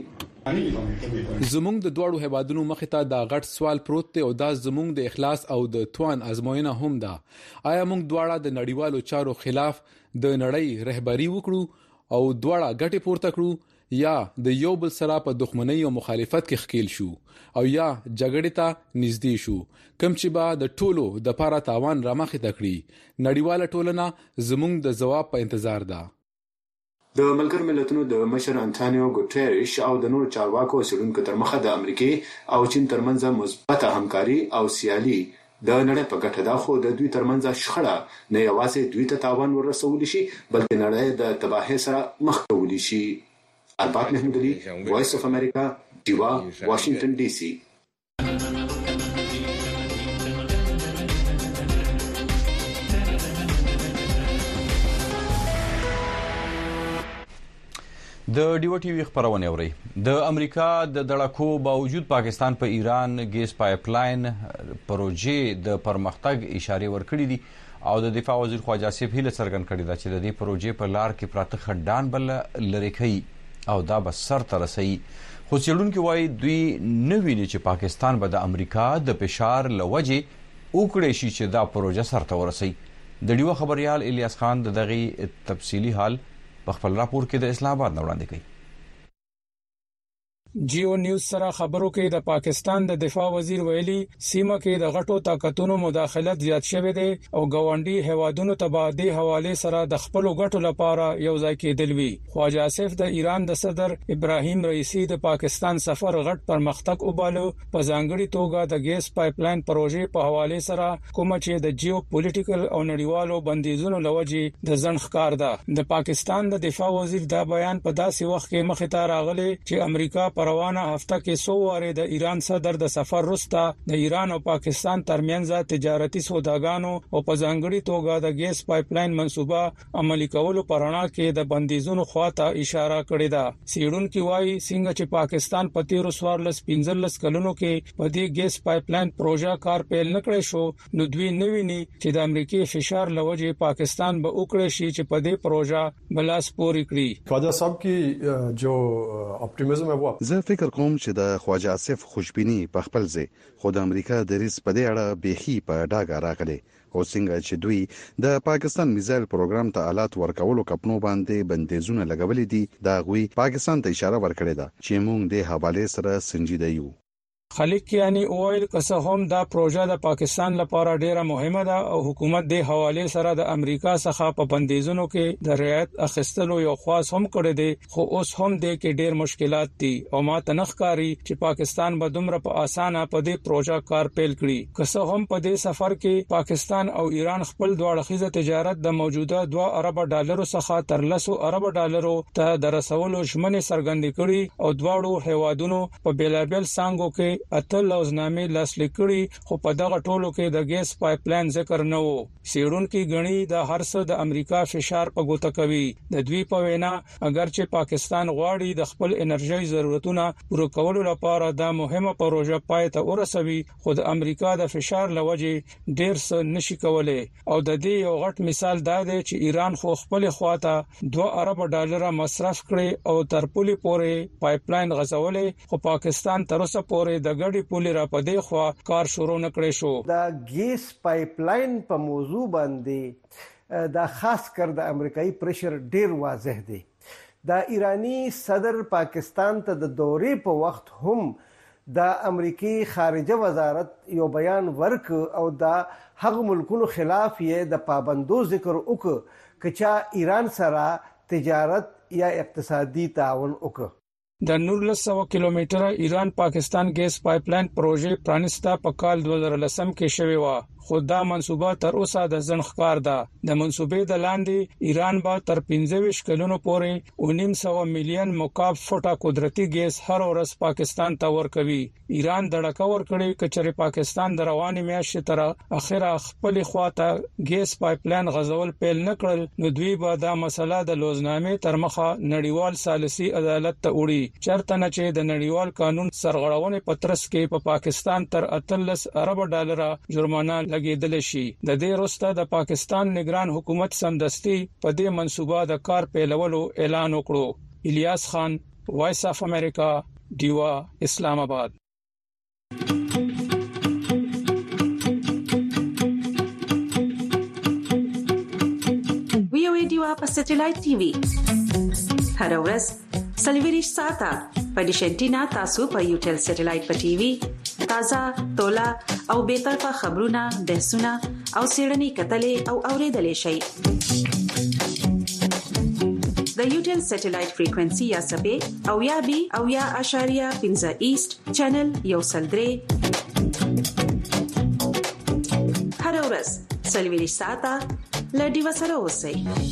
زمونږ د دوړو هیوادونو مخې ته دا غټ سوال پروت دی او دا زمونږ د اخلاص او د توان ازموینه هم ده. آیا موږ دواړه د نړیوالو چارو خلاف د نړۍ رهبری وکړو او دواړه ګټې پورته کړو، یا د یو بل سره په دښمنۍ او مخالفت کې ښکیل شو او یا جګړې ته نږدې شو، کوم چې به د ټولو د لپاره تاوان رامخې تکړي. نړیواله ټولنه زمونږ د جواب په انتظار ده.
د ملګر ملتونو د مشر انټونیو ګوټریش او د نور چارواکو سړونکو تر مخه د امریکای او چین ترمنځ مثبته همکاري او سیالي د نړۍ په ګټه ده، خو د دوی ترمنځ شخړه نه یوازې دوی ته تاوان ورسول شي بلکې نړۍ د تباهۍ سره مخ کولی شي. البات محمود علي، وایس اف امریکا، ډیوا، واشنگټن ډي سي.
د ډیو ټي وی خبرونه اوري. د امریکا د دړکو باوجود پاکستان په پا ایران ګیس پایپ لاین پروژې د پرمختګ اشاره ورکړې دي او د دفاع وزیر خواجه آصف هیله څرګند کړی دا چې د دې پروژې په لار کې پراته خډان بل لری کوي او دا به سر ته رسي. خو څېړونکي وایي دوی نه ویني چې پاکستان به د امریکا د فشار لوجې وکړي شي چې دا پروژه سر ته ورسي. د ډیو خبريال الیاس خان د دغه تفصیلی حال په خپل راپور کې د اسلام آباد وړاندې کوي.
جیو نیوز سره خبرو کې د پاکستان د دفاع وزیر ویلي سیمه کې د غټو طاقتونو مداخلت زیات شوه دي او ګاونډي هوادونو تبادله حواله سره د خپل غټو لپاره یو ځای کېدل وی. خواجه آصف د ایران د صدر ابراهیم رئیسی د پاکستان سفر غټ پرمختګ وبالو، په ځانګړي توګه د ګیس پایپ لاین پروژې په حواله سره کوم چې د جیو پولیټیکل او نړیوالو بندیزونو لوجې د ځن ښکار ده. د پاکستان د دفاع وزیر دا بیان په داسې وخت کې مخې ته راغلی چې امریکا پروانه هفته کې سو واره د ایران صدر د سفر وروسته د ایران او پاکستان ترمنځ تجارتي سوداګانو او په ځانګړي توګه د ګیس پایپلاین منصوبه عملي کولو پرانا کې د بندیزونو خواته اشاره کړې ده. سیډونکو وايي څنګه چې پاکستان په تیر وسوارلس پنځلس کلونو کې په دې ګیس پایپلاین پروژه کار پیل نکړي شو نو دوی نویني چې د امریکای فشار لوجه پاکستان به وکړي شي چې په دې پروژه بلاس پوری کړي.
خواجه صاحب کی جو اپټیمزم ہے وہ
زه فکر کوم چې د خواجه آصف خوشبینی په خپل ځای خو د امریکا د ریس په دې اړه بيخي په ډاګه راغلي او څنګه چې دوی د پاکستان میزایل پروګرام ته آلات ورکولو کپنو باندې بندیزونه لګولې دي دا غوي پاکستان ته اشاره ورکړې ده چې موږ د حواله سره سنجیده یو.
خلیق کیانی اویل کسه هم دا پروژه د پاکستان لپاره ډیره مهمه ده او حکومت د حواله سره د امریکا څخه په بندیزونو کې د رعایت اخیستلو یو خاص هم کړی دی خو اوس هم د کې ډیر مشکلات دي او ما تنخکاری چې پاکستان به دومره په اسانه په دې پروژه کار پیل کړي. کسه هم په دې سفر کې پاکستان او ایران خپل دواړه خيزه تجارت د موجوده دوه ارب ډالرو څخه تر لسو ارب ډالرو ته د رسولو ژمنې څرګندې کړي او دواړو هیوادونو په بیلابل څنګهو کې اتل لوزنامې لاسلیک کړي خو په دغه ټولو کې د ګیس پایپلاین ذکر نه وو. سیډونکو غني د هرڅه د امریکا فشار په ګوته کوي. د دوی په وینا اگر چې پاکستان غواړي د خپل انرژي ضرورتونه پوره کولو لپاره دا مهمه پروژه پای ته ورسوي خو د امریکا د فشار لوجه ډیر څه نشي کولای او د دې یو غټ مثال دا دی چې ایران خو خپل خواته دوه ارب ډالر مصرف کړي او تر پولي پورې پایپلاین غځولې خو پاکستان تر اوسه پورې د ګډي پولي را پدې خو کار شروع نکړي شو.
دا ګیس پایپلاین په موضوع باندې دا خاص کر د امریکایي پریشر ډیر واضح دی. دا ایرانی صدر پاکستان ته د دورې په وخت هم د امریکای خارجه وزارت یو بیان ورک او دا هغه ملکونو خلاف یې د پابندو ذکر وکړ چې ایران سره تجارت یا اقتصادي تعاون وکړي.
د نولس سوه کیلومتره ایران پاکستان ګیس پایپلاین پروژه پرانستا په کال دوه زره لسم کې شوی و خو دا منصوبه تر اوسه د ځنخکار ده. د منصوبې د لاندې ایران به تر پنځه ویشت کلونو پورې او نیم سو میلیون مکعب فوټه قدرتي ګیس هر ورځ پاکستان ته ورکوي. ایران دړکه ورکړي کچره پاکستان د رواني میاشتې تر اخره خپل خواته ګیس پایپلاین غځول پیل نکړل نو دوی به دا مسله د لوزنامې تر مخه نړیوال ثالثي عدالت ته وړي چرته نه چې د نړیوال قانون سرغړونې پترس کې په پا پاکستان تر اتلس ارب ډالر جرمانه لګیدل شي. د دې وروسته د پاکستان نگران حکومت سمدستي په دې منصوبه د کار پیلولو اعلان وکړو. الیاس خان، وایس اف امریکا، ډیوا، اسلام آباد.
وی او ای ډیوا په سټلایټ ټي وي هر ورځ سلیویریش ساته په ډیشنټینا تاسو په یوټل سټلایټ په ټي وي تازه تولا او به طرفه خبرونه بحثونه او سیړنی کتلې او اوریدلې شي. د یوټل سټلایټ فریکوئنسي یا سبې او یا بي او یا اشاریه پنځه ایست چینل یو سلدري هر ورځ سلیویریش ساته لډي وسره اوسئ.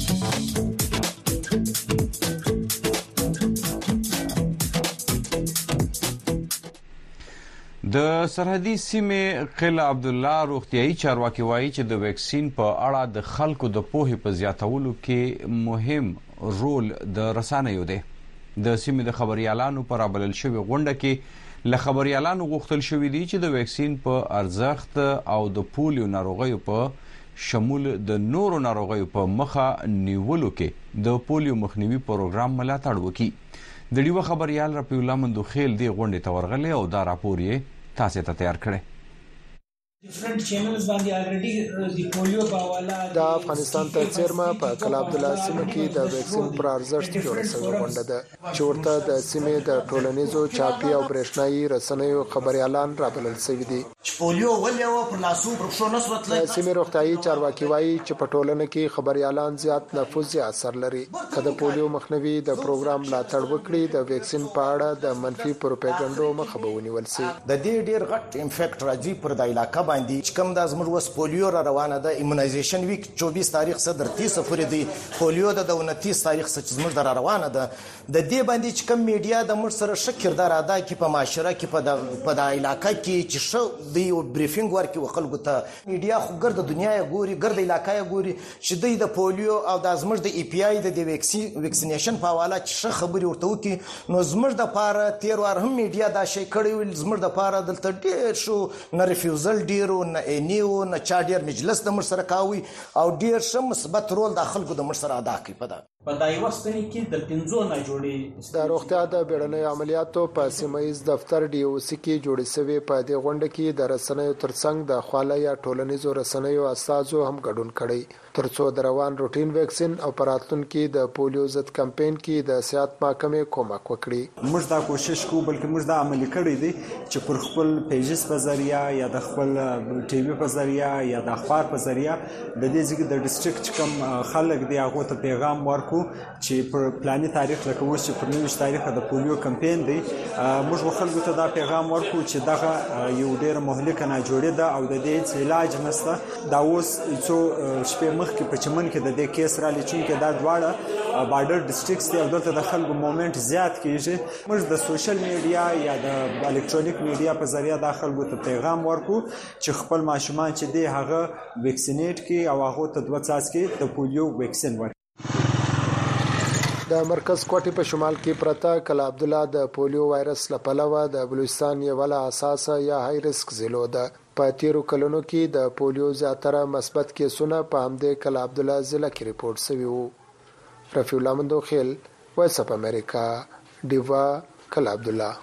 د سرحدي سیمې قلعه عبد الله روغتيایي چارواکي وایي چې د ویکسین په اړه د خلکو د پوهې په زیاتولو کې مهم رول د رسانیو دی. د سیمې د خبريالانو پر ابلل شوی غونډه کې له خبريالانو غوښتل شوې دي چې د ویکسین په ارزښت او د پولیو ناروغیو په شمول د نورو ناروغیو په مخه نیولو کې د پولیو مخنیوي پروګرام ملاتړ وکړي. د ډیوه خبريال رفیع الله مندوخیل دی غونډه ته ورغلی او دا راپور یې تاسو ته تیار کړی.
ډیفرنٹ چینلز باندې الریډي د پولیو په حواله
د افغانستان تر څیرمه په قلعه عبد الله سیمه کې د ویکسین پر ارزښت جوړه شوې غونډه ده چې ورته د سیمې د ټولنیزو چاپی او برېښنايي رسنیو خبريالان رابلل شوي دي.
پولیو ولې و پر لاسو پر شو نسوت
د سیمې روغتيایي چارواکي وایي چې په ټولنه کې خبريالان زیات نفوذ اثر لري. کله پولیو مخنیوي د پروګرام ملاتړ وکړي د ویکسین په اړه د منفي پروپاګاندا مخه به ونیول شي.
د دې ډیر غټ امپیکټ راځي پر د علاقې
باندې چې کوم د زموږ وس پولیو را روانه ده ایمونایزیشن ویک چوبیس تاریخ څخه تر تیس پورې دی پولیو د انتیس تاریخ څخه زموږ در روانه ده د دې باندې چې کوم میډیا د موږ سره ښه کردار ادا کوي په معاشره کې په د په د علاقې کې چې ښه دی بریفینګ ورکړي خلکو ته میډیا خو ګرد دنیا ګوري ګرد علاقې ګوري چې دی د پولیو او د زموږ د ای پی آی د ویکسینیشن په حواله چې ښه خبري ورته وکړي نو زموږ د پاره تیر وار هم میډیا دا شی کړی ویل زموږ د پاره دلته ډیر شو نه ریفیوزل ډیرو نه انیو نه چا ډیر مجلس د مر سره کاوي او ډیر ښه مثبت رول د خلکو د مر سره ادا کوي په دا
په دای وستنی کې د پنځو نه جوړي
د روغتیا د بیړنۍ عملیاتو په سیمایز دفتر ډي او سي کې جوړې شوی په دې غونډه کې د رسنیو ترڅنګ د خواله یا ټولنیزو رسنیو اساسو هم ګډون کړي ترڅو د روان روټین ویکسین او پراتلونکو د پولیو ضد کمپاین کې د صحت محکمې کومک وکړي
موږ دا کوشش کوو بلکې موږ دا عملي کړی دی چې پر خپل پیجز په ذریعہ یا د خپل ټي وي په ذریعہ یا د اخبار په ذریعہ د دې ځکه د ډیسټریکټ کم خلک دی هغه ته پیغام ورکو چې پر پلاني تاریخ لکه اوس چې پر نوښت تاریخ د پولیو کمپاین دی موږ خلکو ته دا پیغام ورکو چې دغه یو ډیر مهلکه نه جوړه ده او د دې علاج نشته دا اوس څو شپې مخکې په چمن کې د دې کیس را لچون کې دا دواړه بارډر ډیسټریکټس دی او دلته د خلکو موومېنټ زیات کیږي موږ د سوشل میډیا یا د الکترونیک میډیا په ذریعہ د خلکو ته پیغام ورکو چې خپل ماشومان چې دی هغه ویکسینیټ کی او هغه ته دوه څاڅکي د پولیو ویکسین ورکړي
د مرکز کوټي په شمال کې پرتا کلا عبد الله د پولیو وایرس لپلوه د بلوچستان یو ولا اساسه یا های ریسک ضلع ده په تیرو کلونو کې د پولیو زیاتره مثبت کیسونه په همدې کلا عبد الله ضلع کې ریپورت شوي وو رفیع الله مندوخیل وایس اپ امریکا دیوا کلا عبد الله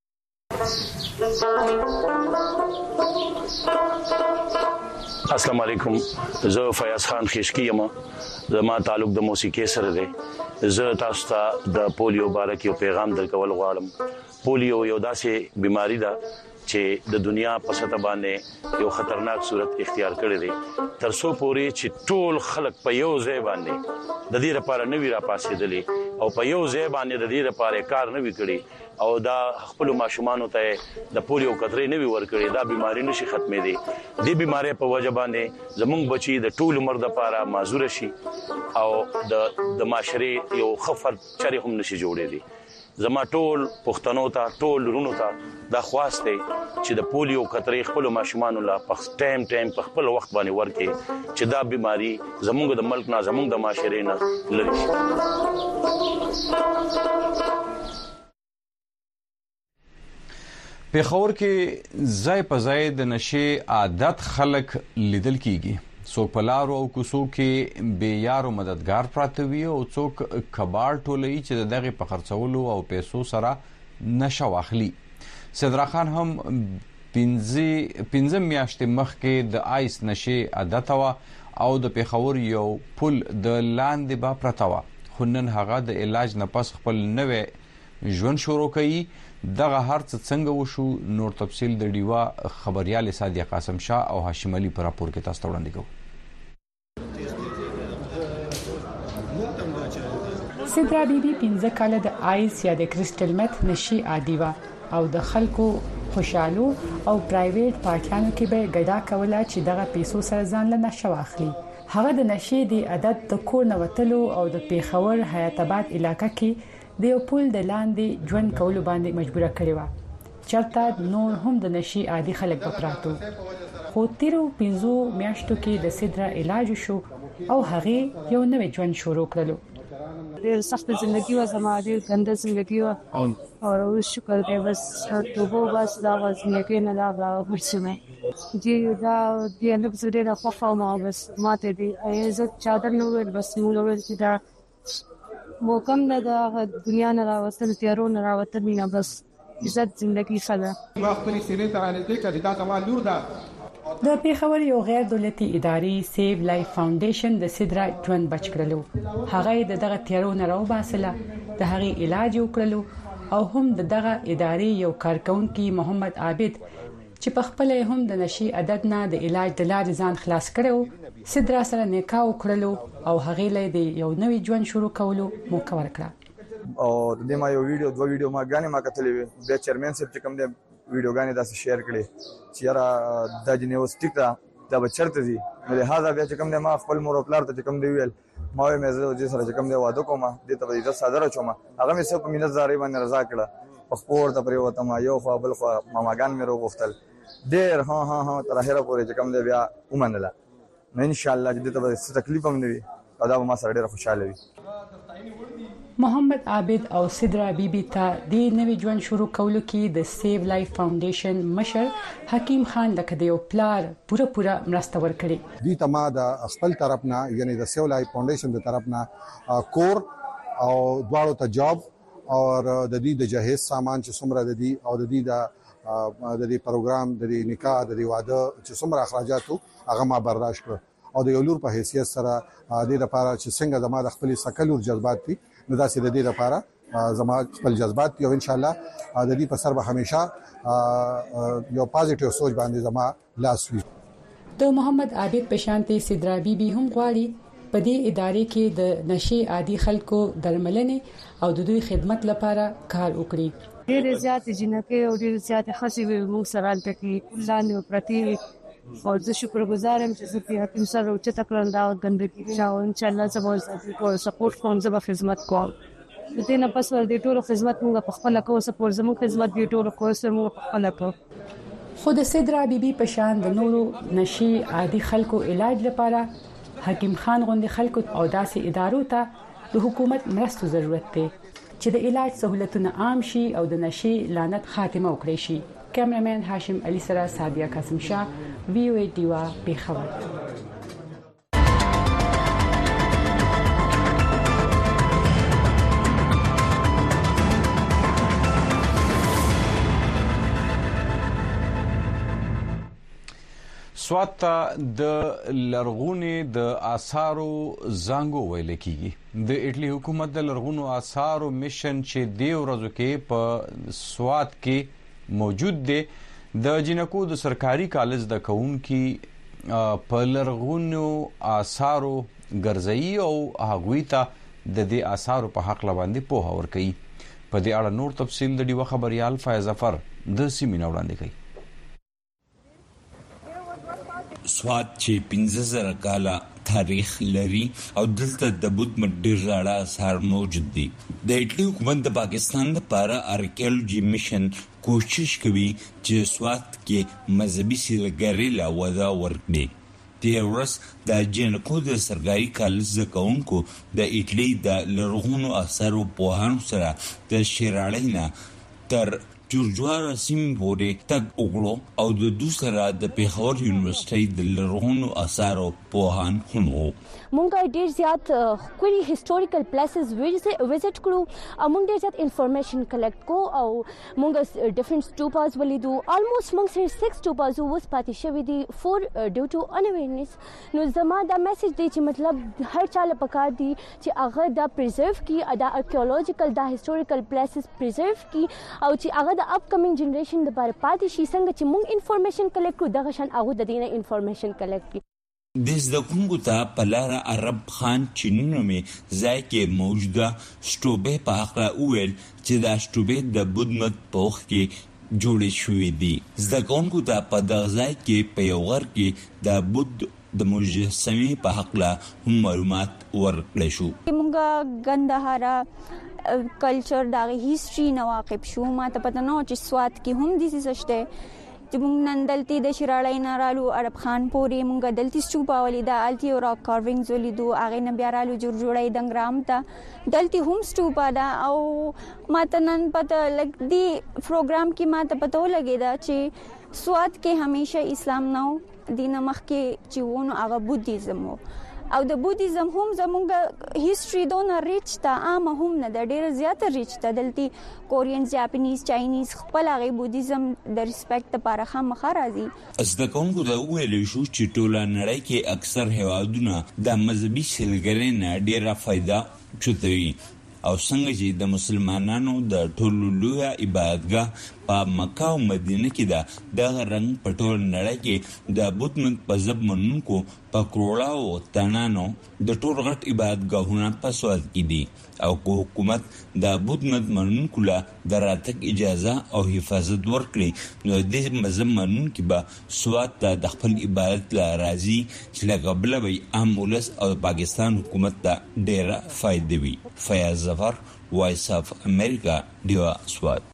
السلام علیکم زه فیاض خان خشکی یم زما تعلق د موسیقي سره دی زه تاسو ته د پولیو باره کې پیغام درکول غواړم پولیو یو داسې بیماری ده چې د دنیا په سطح باندې یو خطرناک صورت اختیار کړی دی تر څو پورې چې ټول خلک په یو ځای باندې د دې لپاره نوی را پاسېدلې او په یو ځای باندې د دې لپاره کار نوی کړی او دا خپل ماشومان ته د پولیو قطرې نوی ورکړي دا بیماری نشي ختمې دي دې بیماری په وجه باندې زمونږ بچي د ټول عمر د لپاره معذور شي او د د معاشري یو خفر چره هم نشي جوړې دي زما ټول پښتنو ته ټول رونو ته دا خواسته چې د پولیو قطرې خپل ماشومان له په ټایم ټایم په خپل وخت باندې ورکړي چې دا بیماری زمونږ د ملک نه زمونږ د معاشري نه لري
پیښور کې ځای په ځای د نشې عادت خلک لیدل کیږي څوک په لارو او کوڅو کې بې یارو مددگار پراته وي او څوک کباړ ټولوي چې دغه په خرڅولو او پیسو سره نشه واخلي صدرا خان هم پنځه پنځه میاشتې مخکې د آیس نشې عادت وا او د پیښور یو پل د لاندې با پراته وا خو نن هغه د علاج نه پس خپل نوې ژوند شروع کړي دغه هرڅ څنګه وشو نور تفصیل د ډیوا خبريال صادق قاسم شاه او هاشم علي پر راپور کې تاسو وړاندې کوو
سدرا بیبي پنځه کاله د آیس یا د کریسټل مت نشي عادي وا او د خلکو خوشالو او پرایویټ پارټیانو کې به ګډا کوله چې دغه پیسو سره ځان له نشه واخلي هغه د نشي د عادت د کور نوتلو او د پیښور حیات آباد علاقې کې د یو پل د لاندې ژوند کولو باندې مجبوره کړی و چرته نور هم د نشي عادي خلک پراتو خو تیرو پنځو میاشتو کې د سدرا علاج شو او هغه یو نوې ژوند شروع کړلو
ډېر سخت ژوندۍ و زما ډېر ګنده ژوندۍ و او اوس شکر دې بس توبه بس دا ژوندۍ نه لا ورسمه جی دا دې نو څه ډېر خوفه ما بس ماته دې ایزه چادر نو بس مو له چې دا مو کوم نه د دنیا نه راوستل تیارو نه راوتل نه بس عزت ژوندۍ خلا
ما خپل سینې ته نه دې کړه دا زما لور ده
د پیښور یو غیر دولتي ادارې سیو لایف فاونډیشن د سدرا ژوند بچ کړلو هغه د دغه تیارو نه راو باسله د هغه علاج وکړلو او هم د دغه ادارې یو کارکونکي محمد عابد چې په خپل هم د نشي عادت نه د علاج د لارې ځان خلاص کړو سدرا سره نکاح وکړلو او هغه له دې یو نوې ژوند شروع کولو موقع ورکړه
او د دې ما یو ویډیو دوه ویډیو ما غانې ما کتلې بیا چیرمن صاحب چې کوم دی
ویډیوګانې داسې شیر کړي چې یاره دا جنیوس ټیک ده دا به چېرته ځي نو لهذا بیا چې کوم دی ما خپل مور او پلار ته چې کوم دی ویل ما ویل مې زه دې سره چې کوم دی واده کوم دې ته به عزت صادره شوم هغه مې صرف په مینت زارۍ باندې رضا کړه په خپل ورته پرېوتم یو خوا بل خوا ماماګان مې راوغوښتل ډېر ها ها ها تر اخره پورې چې کوم دی بیا ومنله نو انشاءالله چې دې ته به څه تکلیف هم نه وي او دا به ما سره ډېره خوشحاله وي.
محمد عابد او صدرا بیبي ته د نوي ژوند شروع کولو کې د سیو لایف فاونډیشن مشر حکیم خان لکه د یو پلار پوره پوره مرسته ورکړي.
دې ته ما د خپل طرف نه یعنی د سیو لایف فاونډیشن د طرف نه کور او دواړو ته جاب او د دې د جهیز سامان چې څومره د دې او د دې د د دې پروګرام د دې نکاح د دې واده چې څومره اخراجاتو هغه ما برداشت کړ او د یو لور په حیثیت سره د دې لپاره چې څنګه زما د خپل سکلور جذبات دي نو دا سې د دې لپاره زما خپل جذبات دي او ان شاء الله د دې په سر به همیشه یو پازیټیو سوچ باندې زما لاس وي.
د محمد عابد پشانتي صدرا بیبي هم غواړي په دې ادارې کې د نشي عادي خلکو درملنې او د دوی خدمت لپاره کار وکړي.
ډېر زیات جنکه او ډېر زیات خاصي موږ سره تکي لاندې پرتی او زه شکرګزارم چې زه په حکیم سره او چې تکرار دا غندګي او ان شاء الله زموږ سره سپورټ کوم زه به خدمت کوم. د دې نه پس ور دې ټولو خدمت موږ په خپل کوو سپورټ زموږ خدمت دې ټولو کوو سمو په خپل کوو.
خود صدرا بیبي په شان د نورو نشي عادي خلکو علاج لپاره حکیم خان غوندي خلکو او داسې ادارو ته د حکومت مرستو ضرورت دی چې د علاج سہولتونه عام شي او د نشي لعنت خاتمه وکړي شي. کیمرامین هاشم علي سره سادیا قاسم شاه وی او ای ډیوا پیښور.
سوات ته د لرغونې د آثارو زانګو ویل کیږي. د ایټلی حکومت د لرغونو آثارو میشن چې دی ورځو کې په سوات کې موجود دی د جنکو د سرکاري کالج د کونکي په لرغونو آثارو ګرځي او هغوی ته د دې آثارو په حق باندې پوهه ورکړي. په دې اړه نور تفصیل د ډیوه خبريال فیض ظفر د سیمینار وړاندې کوي.
سوات چې پنځه زره کاله تاریخ لري او دلته د بوت مډیر راړه اثار موجود دي. د ایټلی حکومت د پاکستان لپاره آرکیولوژي میشن کوشش کوي چې سوات کې مذهبي سیلګري لا ودا ورکړي. د ورس د جنکو د سرګاري کالج زکونکو د ایټلی د لرغونو اثارو په هان سره د شیراړینا تر جورجوارا سیم پورې تک وګړو او د دوسرا د پیښور یونیورسيټي د لرغونو اثارو په هان خونو
مونږ ډیر زیات کولی هیستوریکل پلیسز وزټ کړو او مونږ ډیر زیات انفارمیشن کلیکټ کو او مونږ ډیفرنٹ سټوپاز ولیدو الموست مونږ سره سکس سټوپاز وس پاتې شوی دي فور ډیو ټو انویرنس. نو زما دا میسج دی چې مطلب هر چاله پکار دي چې هغه دا پریزرو کی دا آرکیولوژیکل دا هیستوریکل پلیسز پریزرو کی او چې هغه د اپ کمینګ جنریشن لپاره پاتې شي څنګه چې مونږ انفارمیشن کلیکټ کړو دغه شان هغه د دینه انفارمیشن کلیکټ کړي.
د زده کوونکو ته په لاره عرب خان چینونو مې ځای کې موجوده شټوبې په هکله وویل چې دا شټوبې د بودمت په وخت کې جوړې شوې دي. زده کوونکو ته په دغه ځای کې په یو غر کې د بود د مجسمې په هکله هم معلومات ورکړل شو.
موږ ګندهارا کلچر دا هیستوري نه واقف شو. ما ته پته نه و چې سوات کې هم دې څه شته چې موږ نن دلته د شیراړی نه رالو عرب خان پورې موږ دلته سټوپا ولیدا التی او راک کاروینګز ولیدو هغه نه بیا رالو جوړ جوړای دنګرام ته دلته هم سټوپا دا او ما ته نن پته لګ دی پروګرام کې ما ته پته ولګیدا چې سوات کې همیشه اسلام نه دینه مخ کې چې ونه هغه بودیزم وو او د بودیزم هم زمونږ هیستوري دونه ریچ ته عام هم نه د ډیره زیاته ریچ ته دلته کورین جاپانیز چاینیز خپل هغه بودیزم د ریسپیکټ لپاره خامخا راځي.
زده کوونکو دا ویل شو چې ټوله نړۍ کې اکثر هیوادونه د مذهبي سیلګرۍ نه ډیره فائدہ چوتوي او څنګه چې د مسلمانانو د ټولو لویه عبادتګاه په مکه او مدینه کې ده دغه رنګ په ټول نړۍ کې د بت مذهب منونکو په کروڑاو تنانو د ټول غټ عبادتګاهونه په سواد کې دي او که حکومت د بت مذهب منونکو له د راتګ اجازه او حفاظت ورکړي نو د مذهب منونکي به سواد ته د خپل عبادت له راځي چې له قبله به عام ولس او پاکستان حکومت ته ډېره فایده وي. فیاض ظفر، وایس اف امریکا، ډیوا سواد.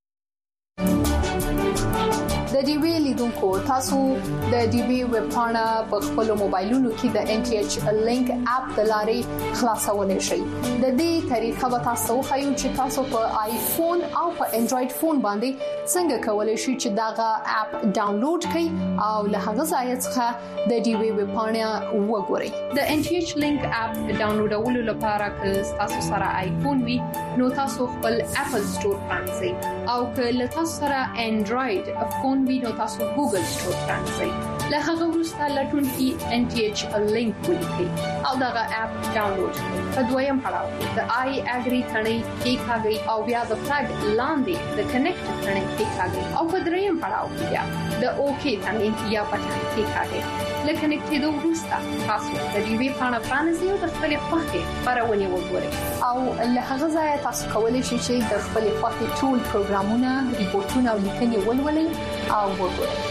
د ډي وی لیدونکو تاسو د ډي وی ویب پاڼه په خپل موبایلونو کې د ان ټي ایچ لینک اپ د لارې خلاصولای شئ. د دې طریقه به تاسو خو چې تاسو په آیفون او په انډراید فون باندې څنګه کولای شئ چې داغه اپ ډاونلوډ کړئ او له هغه ځای څخه د ډي وی ویب پاڼه وګورئ. د ان ټي ایچ لینک اپ ډاونلوډولو لپاره که تاسو سره آیفون وي نو تاسو خپل اپل سٹور پرانځئ او که له تاسو سره انډراید فون وي نو تاسو ګوګل سٹور پرانځئ. له هغه وروسته لټون کې ان ټي ایچ لینک ولیکئ او دغه اپ ډاونلوډ کړئ. په دویم پړاو د آی اګری ثنې کې کاږئ او بیا د فلګ لاندې د کنیکټ ثنې کې کاږئ او په دریم پړاو کې بیا د اوکی ثنې یا پټن کې کاږئ. لکه نکټېدو وروسته تاسو د دې وی پاڼه پرانیزئ او د خپلې خوښې خپرونې وګورئ او له هغه ځایه تاسو کولی شئ چې د خپلې خوښې ټول پروګرامونه، ریپورتونه او لیکنې ولولئ او وګورئ.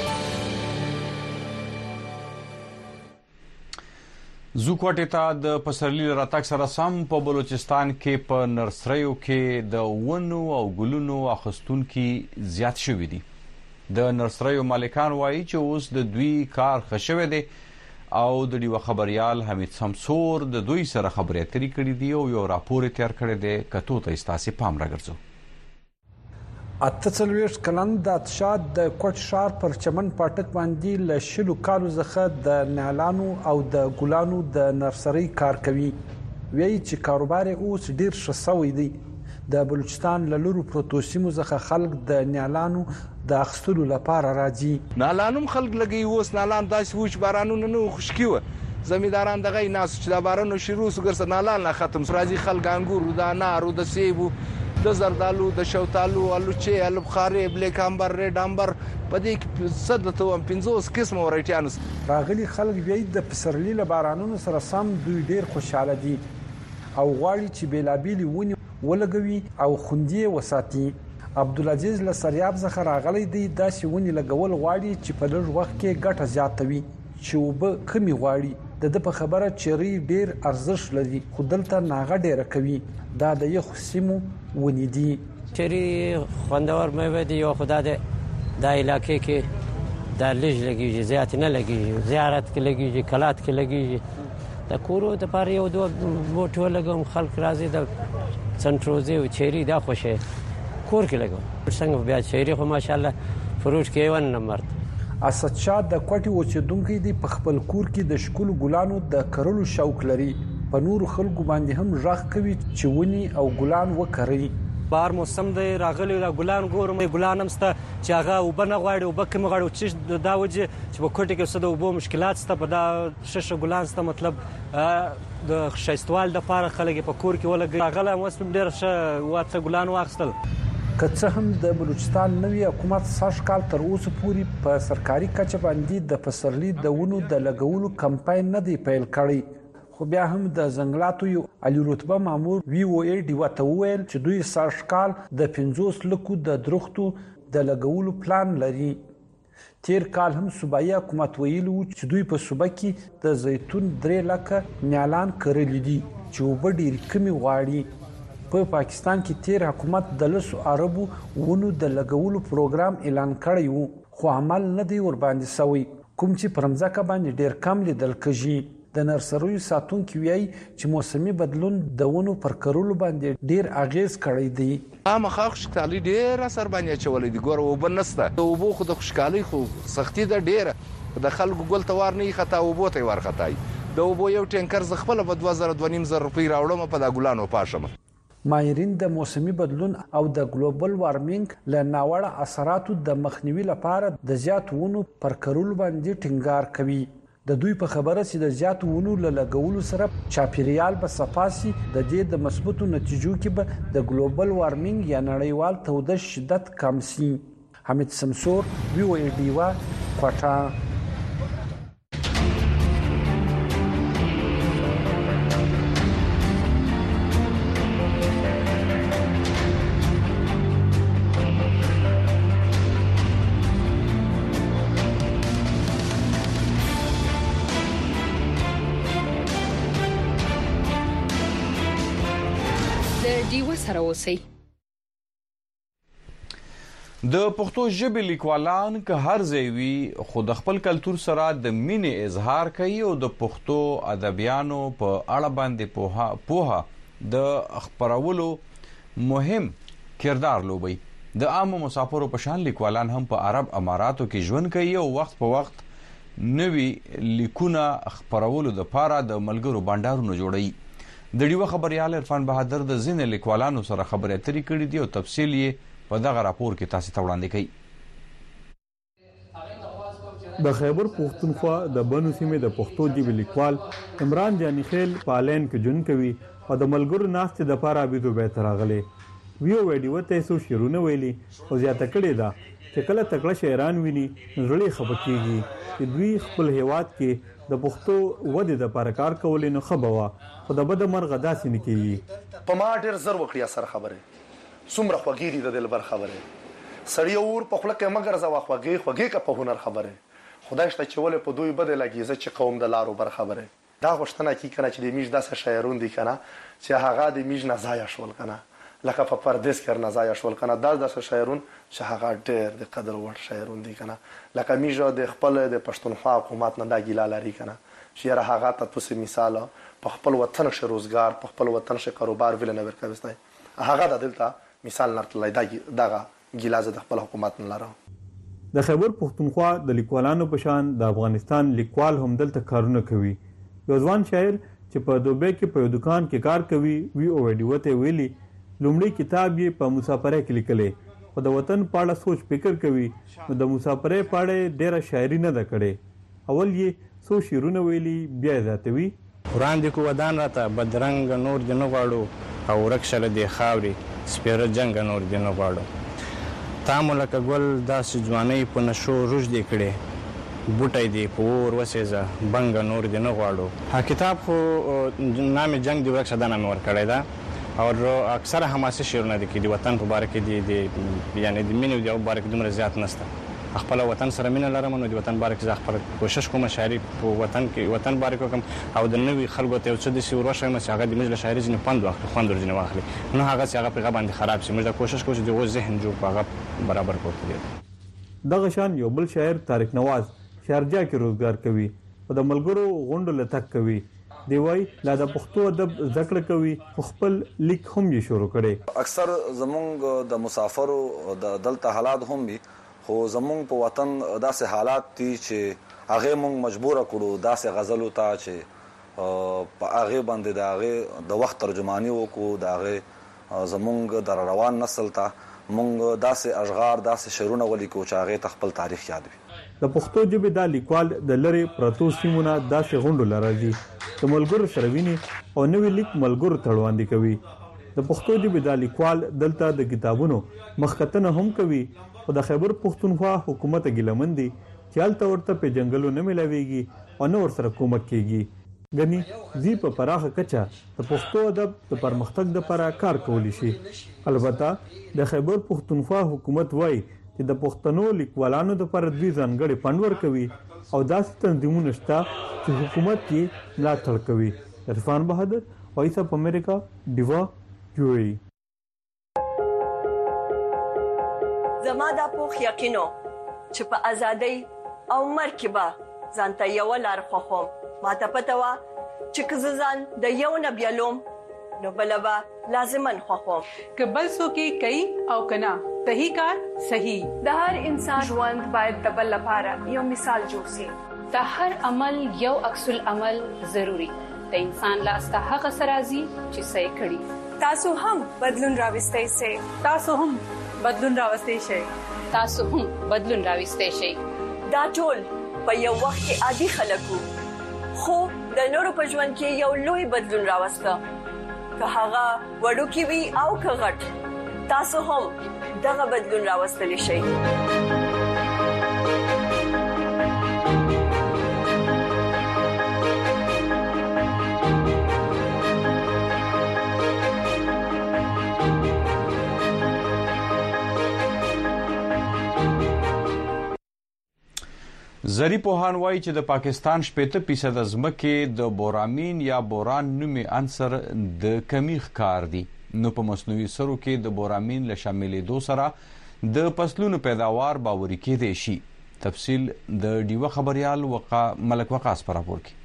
زوکوټه ته د پسرلی راتګ سره سم په بلوچستان کې په نرسریو کې د ونو او ګلونو اخستونکو زیات شوي دي. د نرسریو مالکان وایي چې اوس د دوی کار خښوي دي او د دیو خبريال حمید سمسور د دوی سره خبرې اترې کړې دي او یو راپور تیار کړی دی کتو ته استاسي پام راګرځو.
اته څلوېښت کلن د اتشاد د کوټ شار پر چمن پاټک باندې له شلو کالو څخه د نالانو او د ګلانو د نرسري کار کوي. وایي چې کاروبار اوس ډیر ښه شوی دی. د بلوچستان له لورو پروتوسیمو څخه خلک د نالانو د اخستلو لپاره راځي.
نالانم خلک لګي اوس نالان داسې وچ بارانونه نه خوشکی و زمیداران دغه ناس چې د بارانو شروع سګر نالان نه ختم راځي خلک انګور د انارو د سیبو د زردالو د شوتالو الوچې البخاري بلیک امبر ریډ امبر په دې کې صد ته پنځوس قسم ورایټیانس
راغلي خلک وی د پسرلی له بارانونو سره سم دوی ډیر خوشاله دي او غواړي چې بیلابیلی ونی ولګوي او خوندي وساتي. عبدالعزیز له سریاب څخه راغلی دی داسې ونی لګول غواړي چې په لږ وخت کې ګټه زیاتوي چې وب کمی غواړي. د د په خبره چری ډیر ارزښت لري خو دلته ناغه ډیره کوي. دا د یو خصمو ونی دي.
چری خوندور مې دی یو خدای د د علاقې کې د لږ لګیږي زیات نه لګیږي زیارت کې لګیږي کلات کې لګیږي د کورو د پاره یو دوه بوټو لګم خلک راځي د سنټروزي او چری دا خوشه کور کې لګم څنګه بیا چری خو ماشاءالله فروش کې ون نمبر.
اسد شاه د کوټي اوسیدونکو دی په خپل کور کې د شکل ګلانو د کرلو شوق لري. په نور خلکو باندې هم ژغ کوي چې ونی او ګلان وکړي.
بار موسم دی راغلی را ګلان ګورم ګلان هم ستا چې هغه وبنه غواړي وبکه مغړو چې دا وجه چې په کوټه کې څه د وبو مشکلات ستا په دا شش ګلان ستا مطلب د خشایستوال د پاره خلک په کور کې ولګي غلا موسم ډیر ښه واته ګلان واخستل.
که څه هم د بلوچستان نوی حکومت سږ کال تر اوسه پورې په سرکاري کچه باندې د پسرلی د ونو د لګولو کمپاین نه دی پیل کړی خو بیا هم د زنګلاتو یو علي رتبه مامور وی او ای ډي وته ویل چې دوی سږ کال د پنځوس لکو د درختو د لګولو پلان لري. تیر کال هم صوبایي حکومت ویلو چې دوی په صوبه کې د زیتون درې لکه نیالان کړل دي چې وب ډیر کمی غواړي. په پاکستان کې تیر حکومت د لسو عربو ونو د لګولو پروګرام اعلان کړی وو خو عمل نه دی ور باندې سوی کوم چې پرمځکه باندې ډیر کم لیدل کېږي. د نرسریو ساتونکو وایي چې موسمي بدلون د ونو پر کرلو باندې ډیر اغیز کړی دی.
ما خاص خوشحالي ډیر اثر باندې چولې دي ګور او بنسته د وبو خو د خوشحالي خو سختي ده ډیره د خلکو ګل توار نه خطا وبو ته ور خطای د وبو یو ټینکر ز خپل په دوه زره دوه نیم زره روپۍ راوړم په د ګلانو پاشم.
ماهرین د موسمي بدلون او د ګلوبل وارمینګ له ناوړه اثراتو د مخنیوي لپاره د زیات ونو پر کرلو باندې ټینګار کوي. د دوی په خبره چې د زیاتو ونو له لګولو سره چاپیریال به صفا سي، د دې د مثبتو نتیجو کې به د ګلوبل وارمینګ یا نړیوال تودش شدت کم سي. حمید سمسور، وی او ای ډیوا، کوټه.
سره اوسئ. د پښتو ژبې لیکوالان که هر ځای وي خو د خپل کلتور سره د مینې اظهار کوي او د پښتو ادبیانو په اړه باندې پوهه د خپرولو مهم کردار لوبوي. د عامو مسافرو په شان لیکوالان هم په عرب اماراتو کې ژوند کوي او وخت په وخت نوي لیکونه خپرولو لپاره د ملګرو بانډارونه جوړوي. د ډیوه خبريال عرفان بهادر د ځینې لیکوالانو سره خبرې اترې کړې دي او تفصیل یې په دغه راپور کې تاسو ته وړاندې کوي.
د خیبر پښتونخوا د بنو سیمې د پښتو ژبې لیکوال عمران جانی خیل پالین کې جون کوي او د ملګرو ناستې د پاره بيدو به تراغله ویو ویډیو ته سو شیرونه ویلي او زیاته کړې ده چې کله تکړه شاعران ویني نړۍ خبرېږي چې دوی خپل هیواد کې د پښتو ودې د لپاره کار کول نه خبره خو د بده مرغه داسې نه کیږي.
په ما ډېر زر وکړیا سره خبره څومره خوږی دي د دلبر خبره سړی اور په خپل کې مگر زوا خوږی خوږی کا په هنر خبره خدای شته چې ولې په دوی بده لګي زه چې قوم د لارو بر خبره دا غوښتنه کی کنه چې د میج داسه شاعرون دي کنه چې هغه د میج نه ضایع شول کنه لکه په پردیس کې نه ضایع شول کنه دا داسه شاعرون چې هغه ډېر د قدر وړ شاعرون دي کنه لکه میج د خپل د پښتونخوا حکومت نه دا ګیلا لري کنه چې هغه ته تاسو مثال په خپل وطن ش روزګار په خپل وطن ش کاروبار ویل نه ورکوي هغه د دلته مثال نرتلای دا دغه ګیلازه د خپل حکومت نه لره.
د خیبر پښتونخوا د لیکوالانو په شان د افغانستان لیکوال هم دلته کارونه کوي. یو ځوان شاعر چې په دوبه کې په دکان کې کار کوي وی او ویډیو ته ویلي لومړی کتاب یې په مسافره کې لیکلې او د وطن په اړه سوچ فکر کوي نو د مسافره په اړه ډېره شاعري نه ده کړې. اول یې سو شیرونه ویلي بیا ذاتوي
وړاندې کو ودان راته بدرنګ نور دی نه غواړو او ورکشله دی خاوري سپیره جنگ نور دی نه غواړو تا ملک ګل داسې ځواني په نشو روج دی کړي بوټي دی پور وسېزه بنګ نور دی نه غواړو. ها کتاب خو نام جنگ دی ورکشه دا نام ور کړی دا او اکثر حماسي شعرونه دي کې د وطن په باره کې دي یعنی د مینې او باره کې دومره زیات نشته. خپل وطن سره مینه لرم نو د وطن باره کې زه خپل کوشش کوم شاعري په وطن کې وطن باره کوم او د نوې خلکو ته څه د سی وروشه مې هغه د مجله شاعري ځنه پند واخلي خوند ورځنه واخلي نو هغه چې هغه په غبان خراب شي موږ کوشش کوو چې دغه ذهن جو هغه برابر کوو.
دغه شان یو بل شاعر طارق نواز شارجه کې روزګار کوي او د ملګرو غونډو لټک کوي. دی وای لا د پښتو ادب ذکر کوي خپل لیک هم یې شروع کړي.
اکثر زمونږ د مسافرو د دلته حالات هم وي خو زمونږ په وطن داسې حالات دي چې هغه مونږ مجبور کړو داسې غزلو ته چې په هغه باندې د هغه د وخت ترجمانی وکړو د هغه زمونږ د روان نسل ته مونږ داسې اشعار داسې شعرونه ولیکو چې هغه تخپل تاریخ یاد وي.
د پښتو ژبې د لیکوال د لری پرتو سیمونه داسې غونډو لراځي د ملګرو سره ویني او نوې لیک ملګرو تړواندې کوي. د پښتو ژبې د لیکوال دلته د کتابونو مخکتنه هم کوي او د خیبر پښتونخوا حکومت ګلمن دي چې هلته ورته په جنگلو نه ملاويږي او نو ورسره کومک کیږي غني زی په پراخه کچا د پښتو ادب د پرمختګ لپاره کار کولی شي. البته د خیبر پښتونخوا حکومت وایي چې د پښتنو لیکوالانو لپاره دوی ځانګړي فند ورکوي او داسې تنظیمونه شته چې حکومت یې ملاتړ کوي. عرفان بهادر، وایس اف امریکا، ډیوا جوړي.
زما دا پوخ یقینو چې په ازادۍ او مرګ به ځانته یو لار خوخم ما ته پته وا چې که ځان د یو نه بیلوم نو بلبا لازمن خوخم
که بل څوک کوي او کنا صحیح کار صحیح.
د هر انسان ژوند باید د بل لپاره یو مثال جوړ شي.
د هر عمل یو عکس العمل ضروری د انسان لاسته هغه سرازي چې صحیح کړي.
تاسو هم بدلون راوستئ سي
تاسو هم بدلون راوستئ شي
تاسو هم بدلون راوستئ شي.
دا ټول
په یو وخت کې عادي خلکو خو د نورو په ژوند کې یو لوی بدلون راوسته که هغه وړوکی وي او که غټ تاسو هم دغه بدلون راوستلی شئ
زری پوهان وایي چې د پاکستان شپږ فیصد ځمکې د بورامین یا بوران نومي عنصر د کمی ښکار دي نو په مصنوعي سرو کې د بورامین له شاملېدو سره د فصلونو پیداوار باوري کېدی شي تفصیل د ډیوه خبريال وقا ملک وقاص پر راپور کې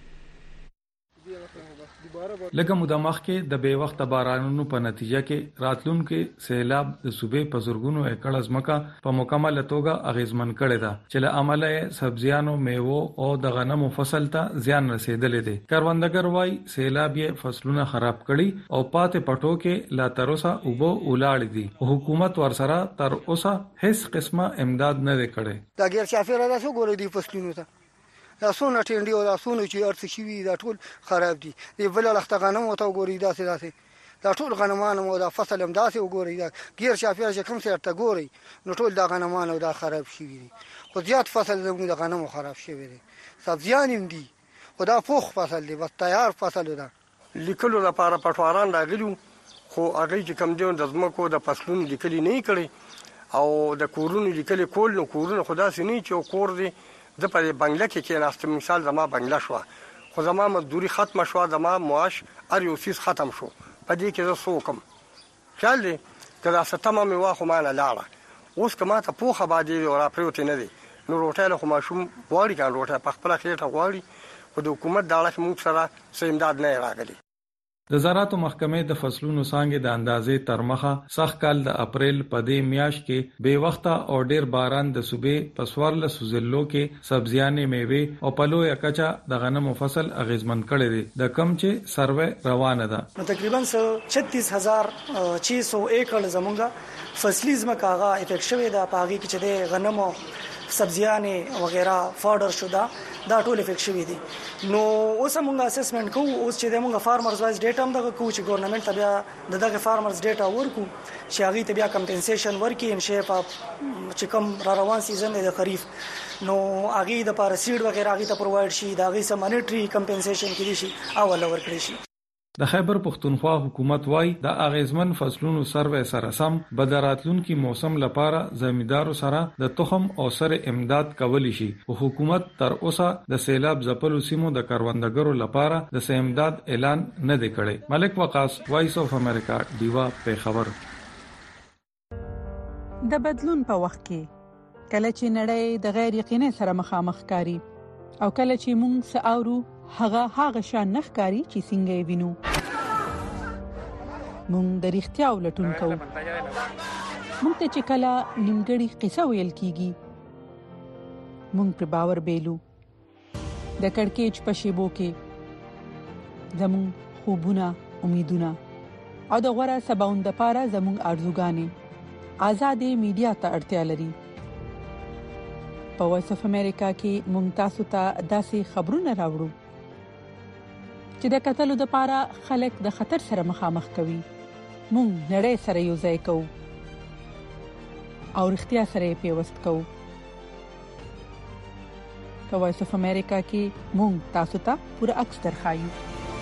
لکه موده مخکې د بې وخته بارانونو په نتیجه کې راتلونکو سیلاب د صوبې په زورګونو ایکړ ځمکه په مکمل توګه اغیزمن کړي ده چې له عمله سبزیانو میوه او د غنمو فصل ته زیان رسیدلې دي کاروندګر وايي سیلاب یې فصلونه خراب کړي او پاتې پټو کې لا تر اوسه وبو ولاړ دي حکومت ورسره تر اوسه هیڅ قسمه امداد نه کړي
دا غیر شافره ده څو ګورې دي فصلونو ته دا سونه ټینډي او دا سونه چې ارث شي دا ټول خراب دي دی بل لخت غنم او ته ګوري دا سي دا سي دا ټول غنمان او دا فصل هم داسې وګوري دا غیر شافیر چې کوم څه ته ګوري نو ټول دا غنمان او دا خراب شي دي خو زیات فصل زموږ د غنمو خراب شي دي سبزیان هم دي خدا پوخ فصل دی بس تیار فصل ده لیکلو لپاره پټواران راغلو خو هغه چې کم دی د زمکو د فصلونو لیکلي نه کړي او د کورونو لیکلي کول نو کورونه خدا سي نه چې کور دی د په بنگله کې کې ناست مثال زما بنگله شو خو زما مزدوري ختم شو زما معاش ار یو سیس ختم شو په دې کې زه سوکم خیال دی کله ستمه مې واخو مانه لاړه اوس کما ته پوخه باندې را پروت نه دی نو روټه له خو ماشوم واړی کان روټه په خپل خېټه واړی خو د حکومت داړه موږ سره سیمداد نه راغلی
د زراعت محکمې د فصلونو څنګه د اندازې تر مخه سخت کال د اپریل په دې میاشت کې بے وخته او ډیر باران د صوبې پسوارله سوزلو کې سبزیانې میوه او پلو یکچا د غنمو فصل اغیزمن کړي دي د کم چې سروې روانه ده
تقریبا چھتیس هزار چھ سو ایکڑ زمونږه فصلي ځمکه هغه افیکټ شوې ده پاږي کې چې د غنمو سبزیانې وغیرہ فاډر شوه دا ټول افیکټ شوی دي نو اوس موږ اسسمنت کوو اوس چې موږ فارمرز وایز ډیټا هم دغه کوو چې ګورنمنت ته بیا دغه فارمرز ډیټا ورکو چې هغه ته بیا کمپنسیشن ورکړي ان شي په چې کوم را روان سیزن دی د خریف نو هغه د پاره سیډ وغیرہ هغه ته پرووایډ شي دا هغه سم مانیټری کمپنسیشن کړي شي او ول ورکړي شي
د خیبر پختونخوا حکومت وايي د اغیزمن فصلونو سروې سره سم بدراتلونکو موسم لپاره زمیندارو سره د تخم او سره امداد کولی شي او حکومت تر اوسه د سیلاب ځپلو سیمو د کاروندګرو لپاره د امداد اعلان نه دی کړی ملک وقاص وایس اف امریکا دیوا په خبر
د بدلون په وخت کې کله چې نړۍ د غیر یقیني سره مخامخ کاری او کله چې موږ ساورو هغه هغه شان نخکاری چې څنګه وینو مونږ د اړتیا ولټون کوو مونږ ته چې کله نیمګړی قصه ویل کیږي مونږ پر باور بیلو د کڑکېچ په شیبو کې زمون خوبونه امیدونه او د غوړه سباوند لپاره زمون ارزوګانې آزادې میډیا ته اړتیا لري په وایس اف امریکا کې مونږ تاسو ته داسې خبرونه راوړو چې د قتل د پاره خلک د خطر سره مخامخ کوي مونږ نړۍ سره یو ځای کوو او اړتیا سره پیوست کوو په وایس اف امریکا کې مونږ تاسو ته پوره عکس درخایو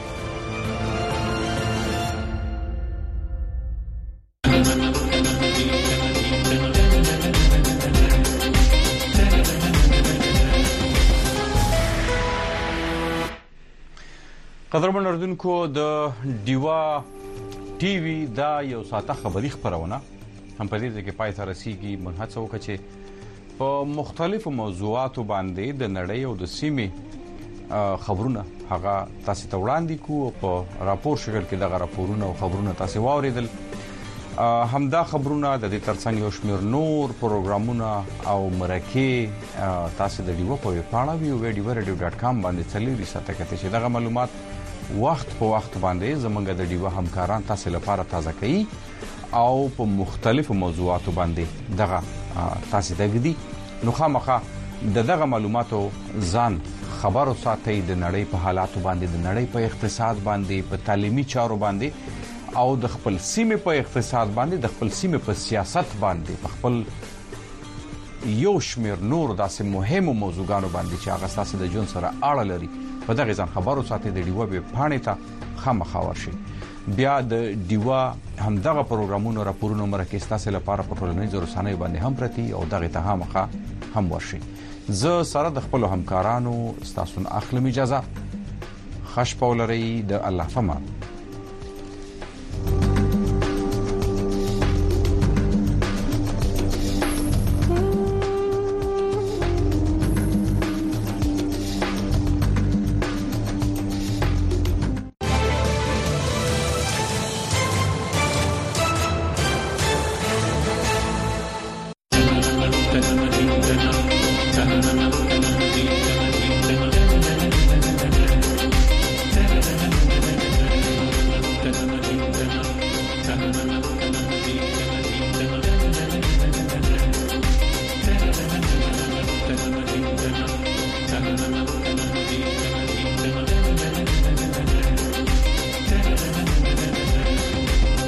قدرمن اردوونکو د ډیوا ټي وي دا یو ساته خبري خبرونه هم په دې کې پای ته رسیدي منحصر وکړي چې په مختلفو موضوعاتو باندې د نړۍ او د سیمې خبرونه هغه تاسو ته وړاندې کوو په راپور شکل کې دغه راپورونه او خبرونه تاسو واوریدل همدا خبرونه د دې ترڅنګ یو شمېر نور پروګرامونه او مرکه تاسو د ډیوا په پاڼه ویو ویډیو رادیو ډاټ کام باندې چلیږي ساته کته چې دغه معلومات وخت په وخت باندې زمونږ د ډیوا همکاران تاسو لپاره تازه کوي او په مختلفو موضوعاتو باندې دغه تاسو دغدي نو خامخا د دغه معلوماتو ځان خبرو ساتي د نړۍ په حالاتو باندې د نړۍ په اقتصاد باندې په تعلیمي چارو باندې او د خپل سیمې په اقتصاد باندې د خپل سیمې په سیاست باندې په خپل یو شمیر نور داسې مهمو موضوعګانو باندې چې هغه ستاسو د ژوند سره اړه لري په دغه ځان خبرو ساتي د ډیوا به پاڼې ته خامخا ورشي. بیا د ډیوا همدغه پروګرامونو راپورونو مرکز تاسو لپاره په ټولنیزو رسنیو باندې هم پرتی او دغه ته خامخا هم ورشي. زه سره د خپل همکارانو ستاسو اخلم اجازه. خش پولري د الله فمان.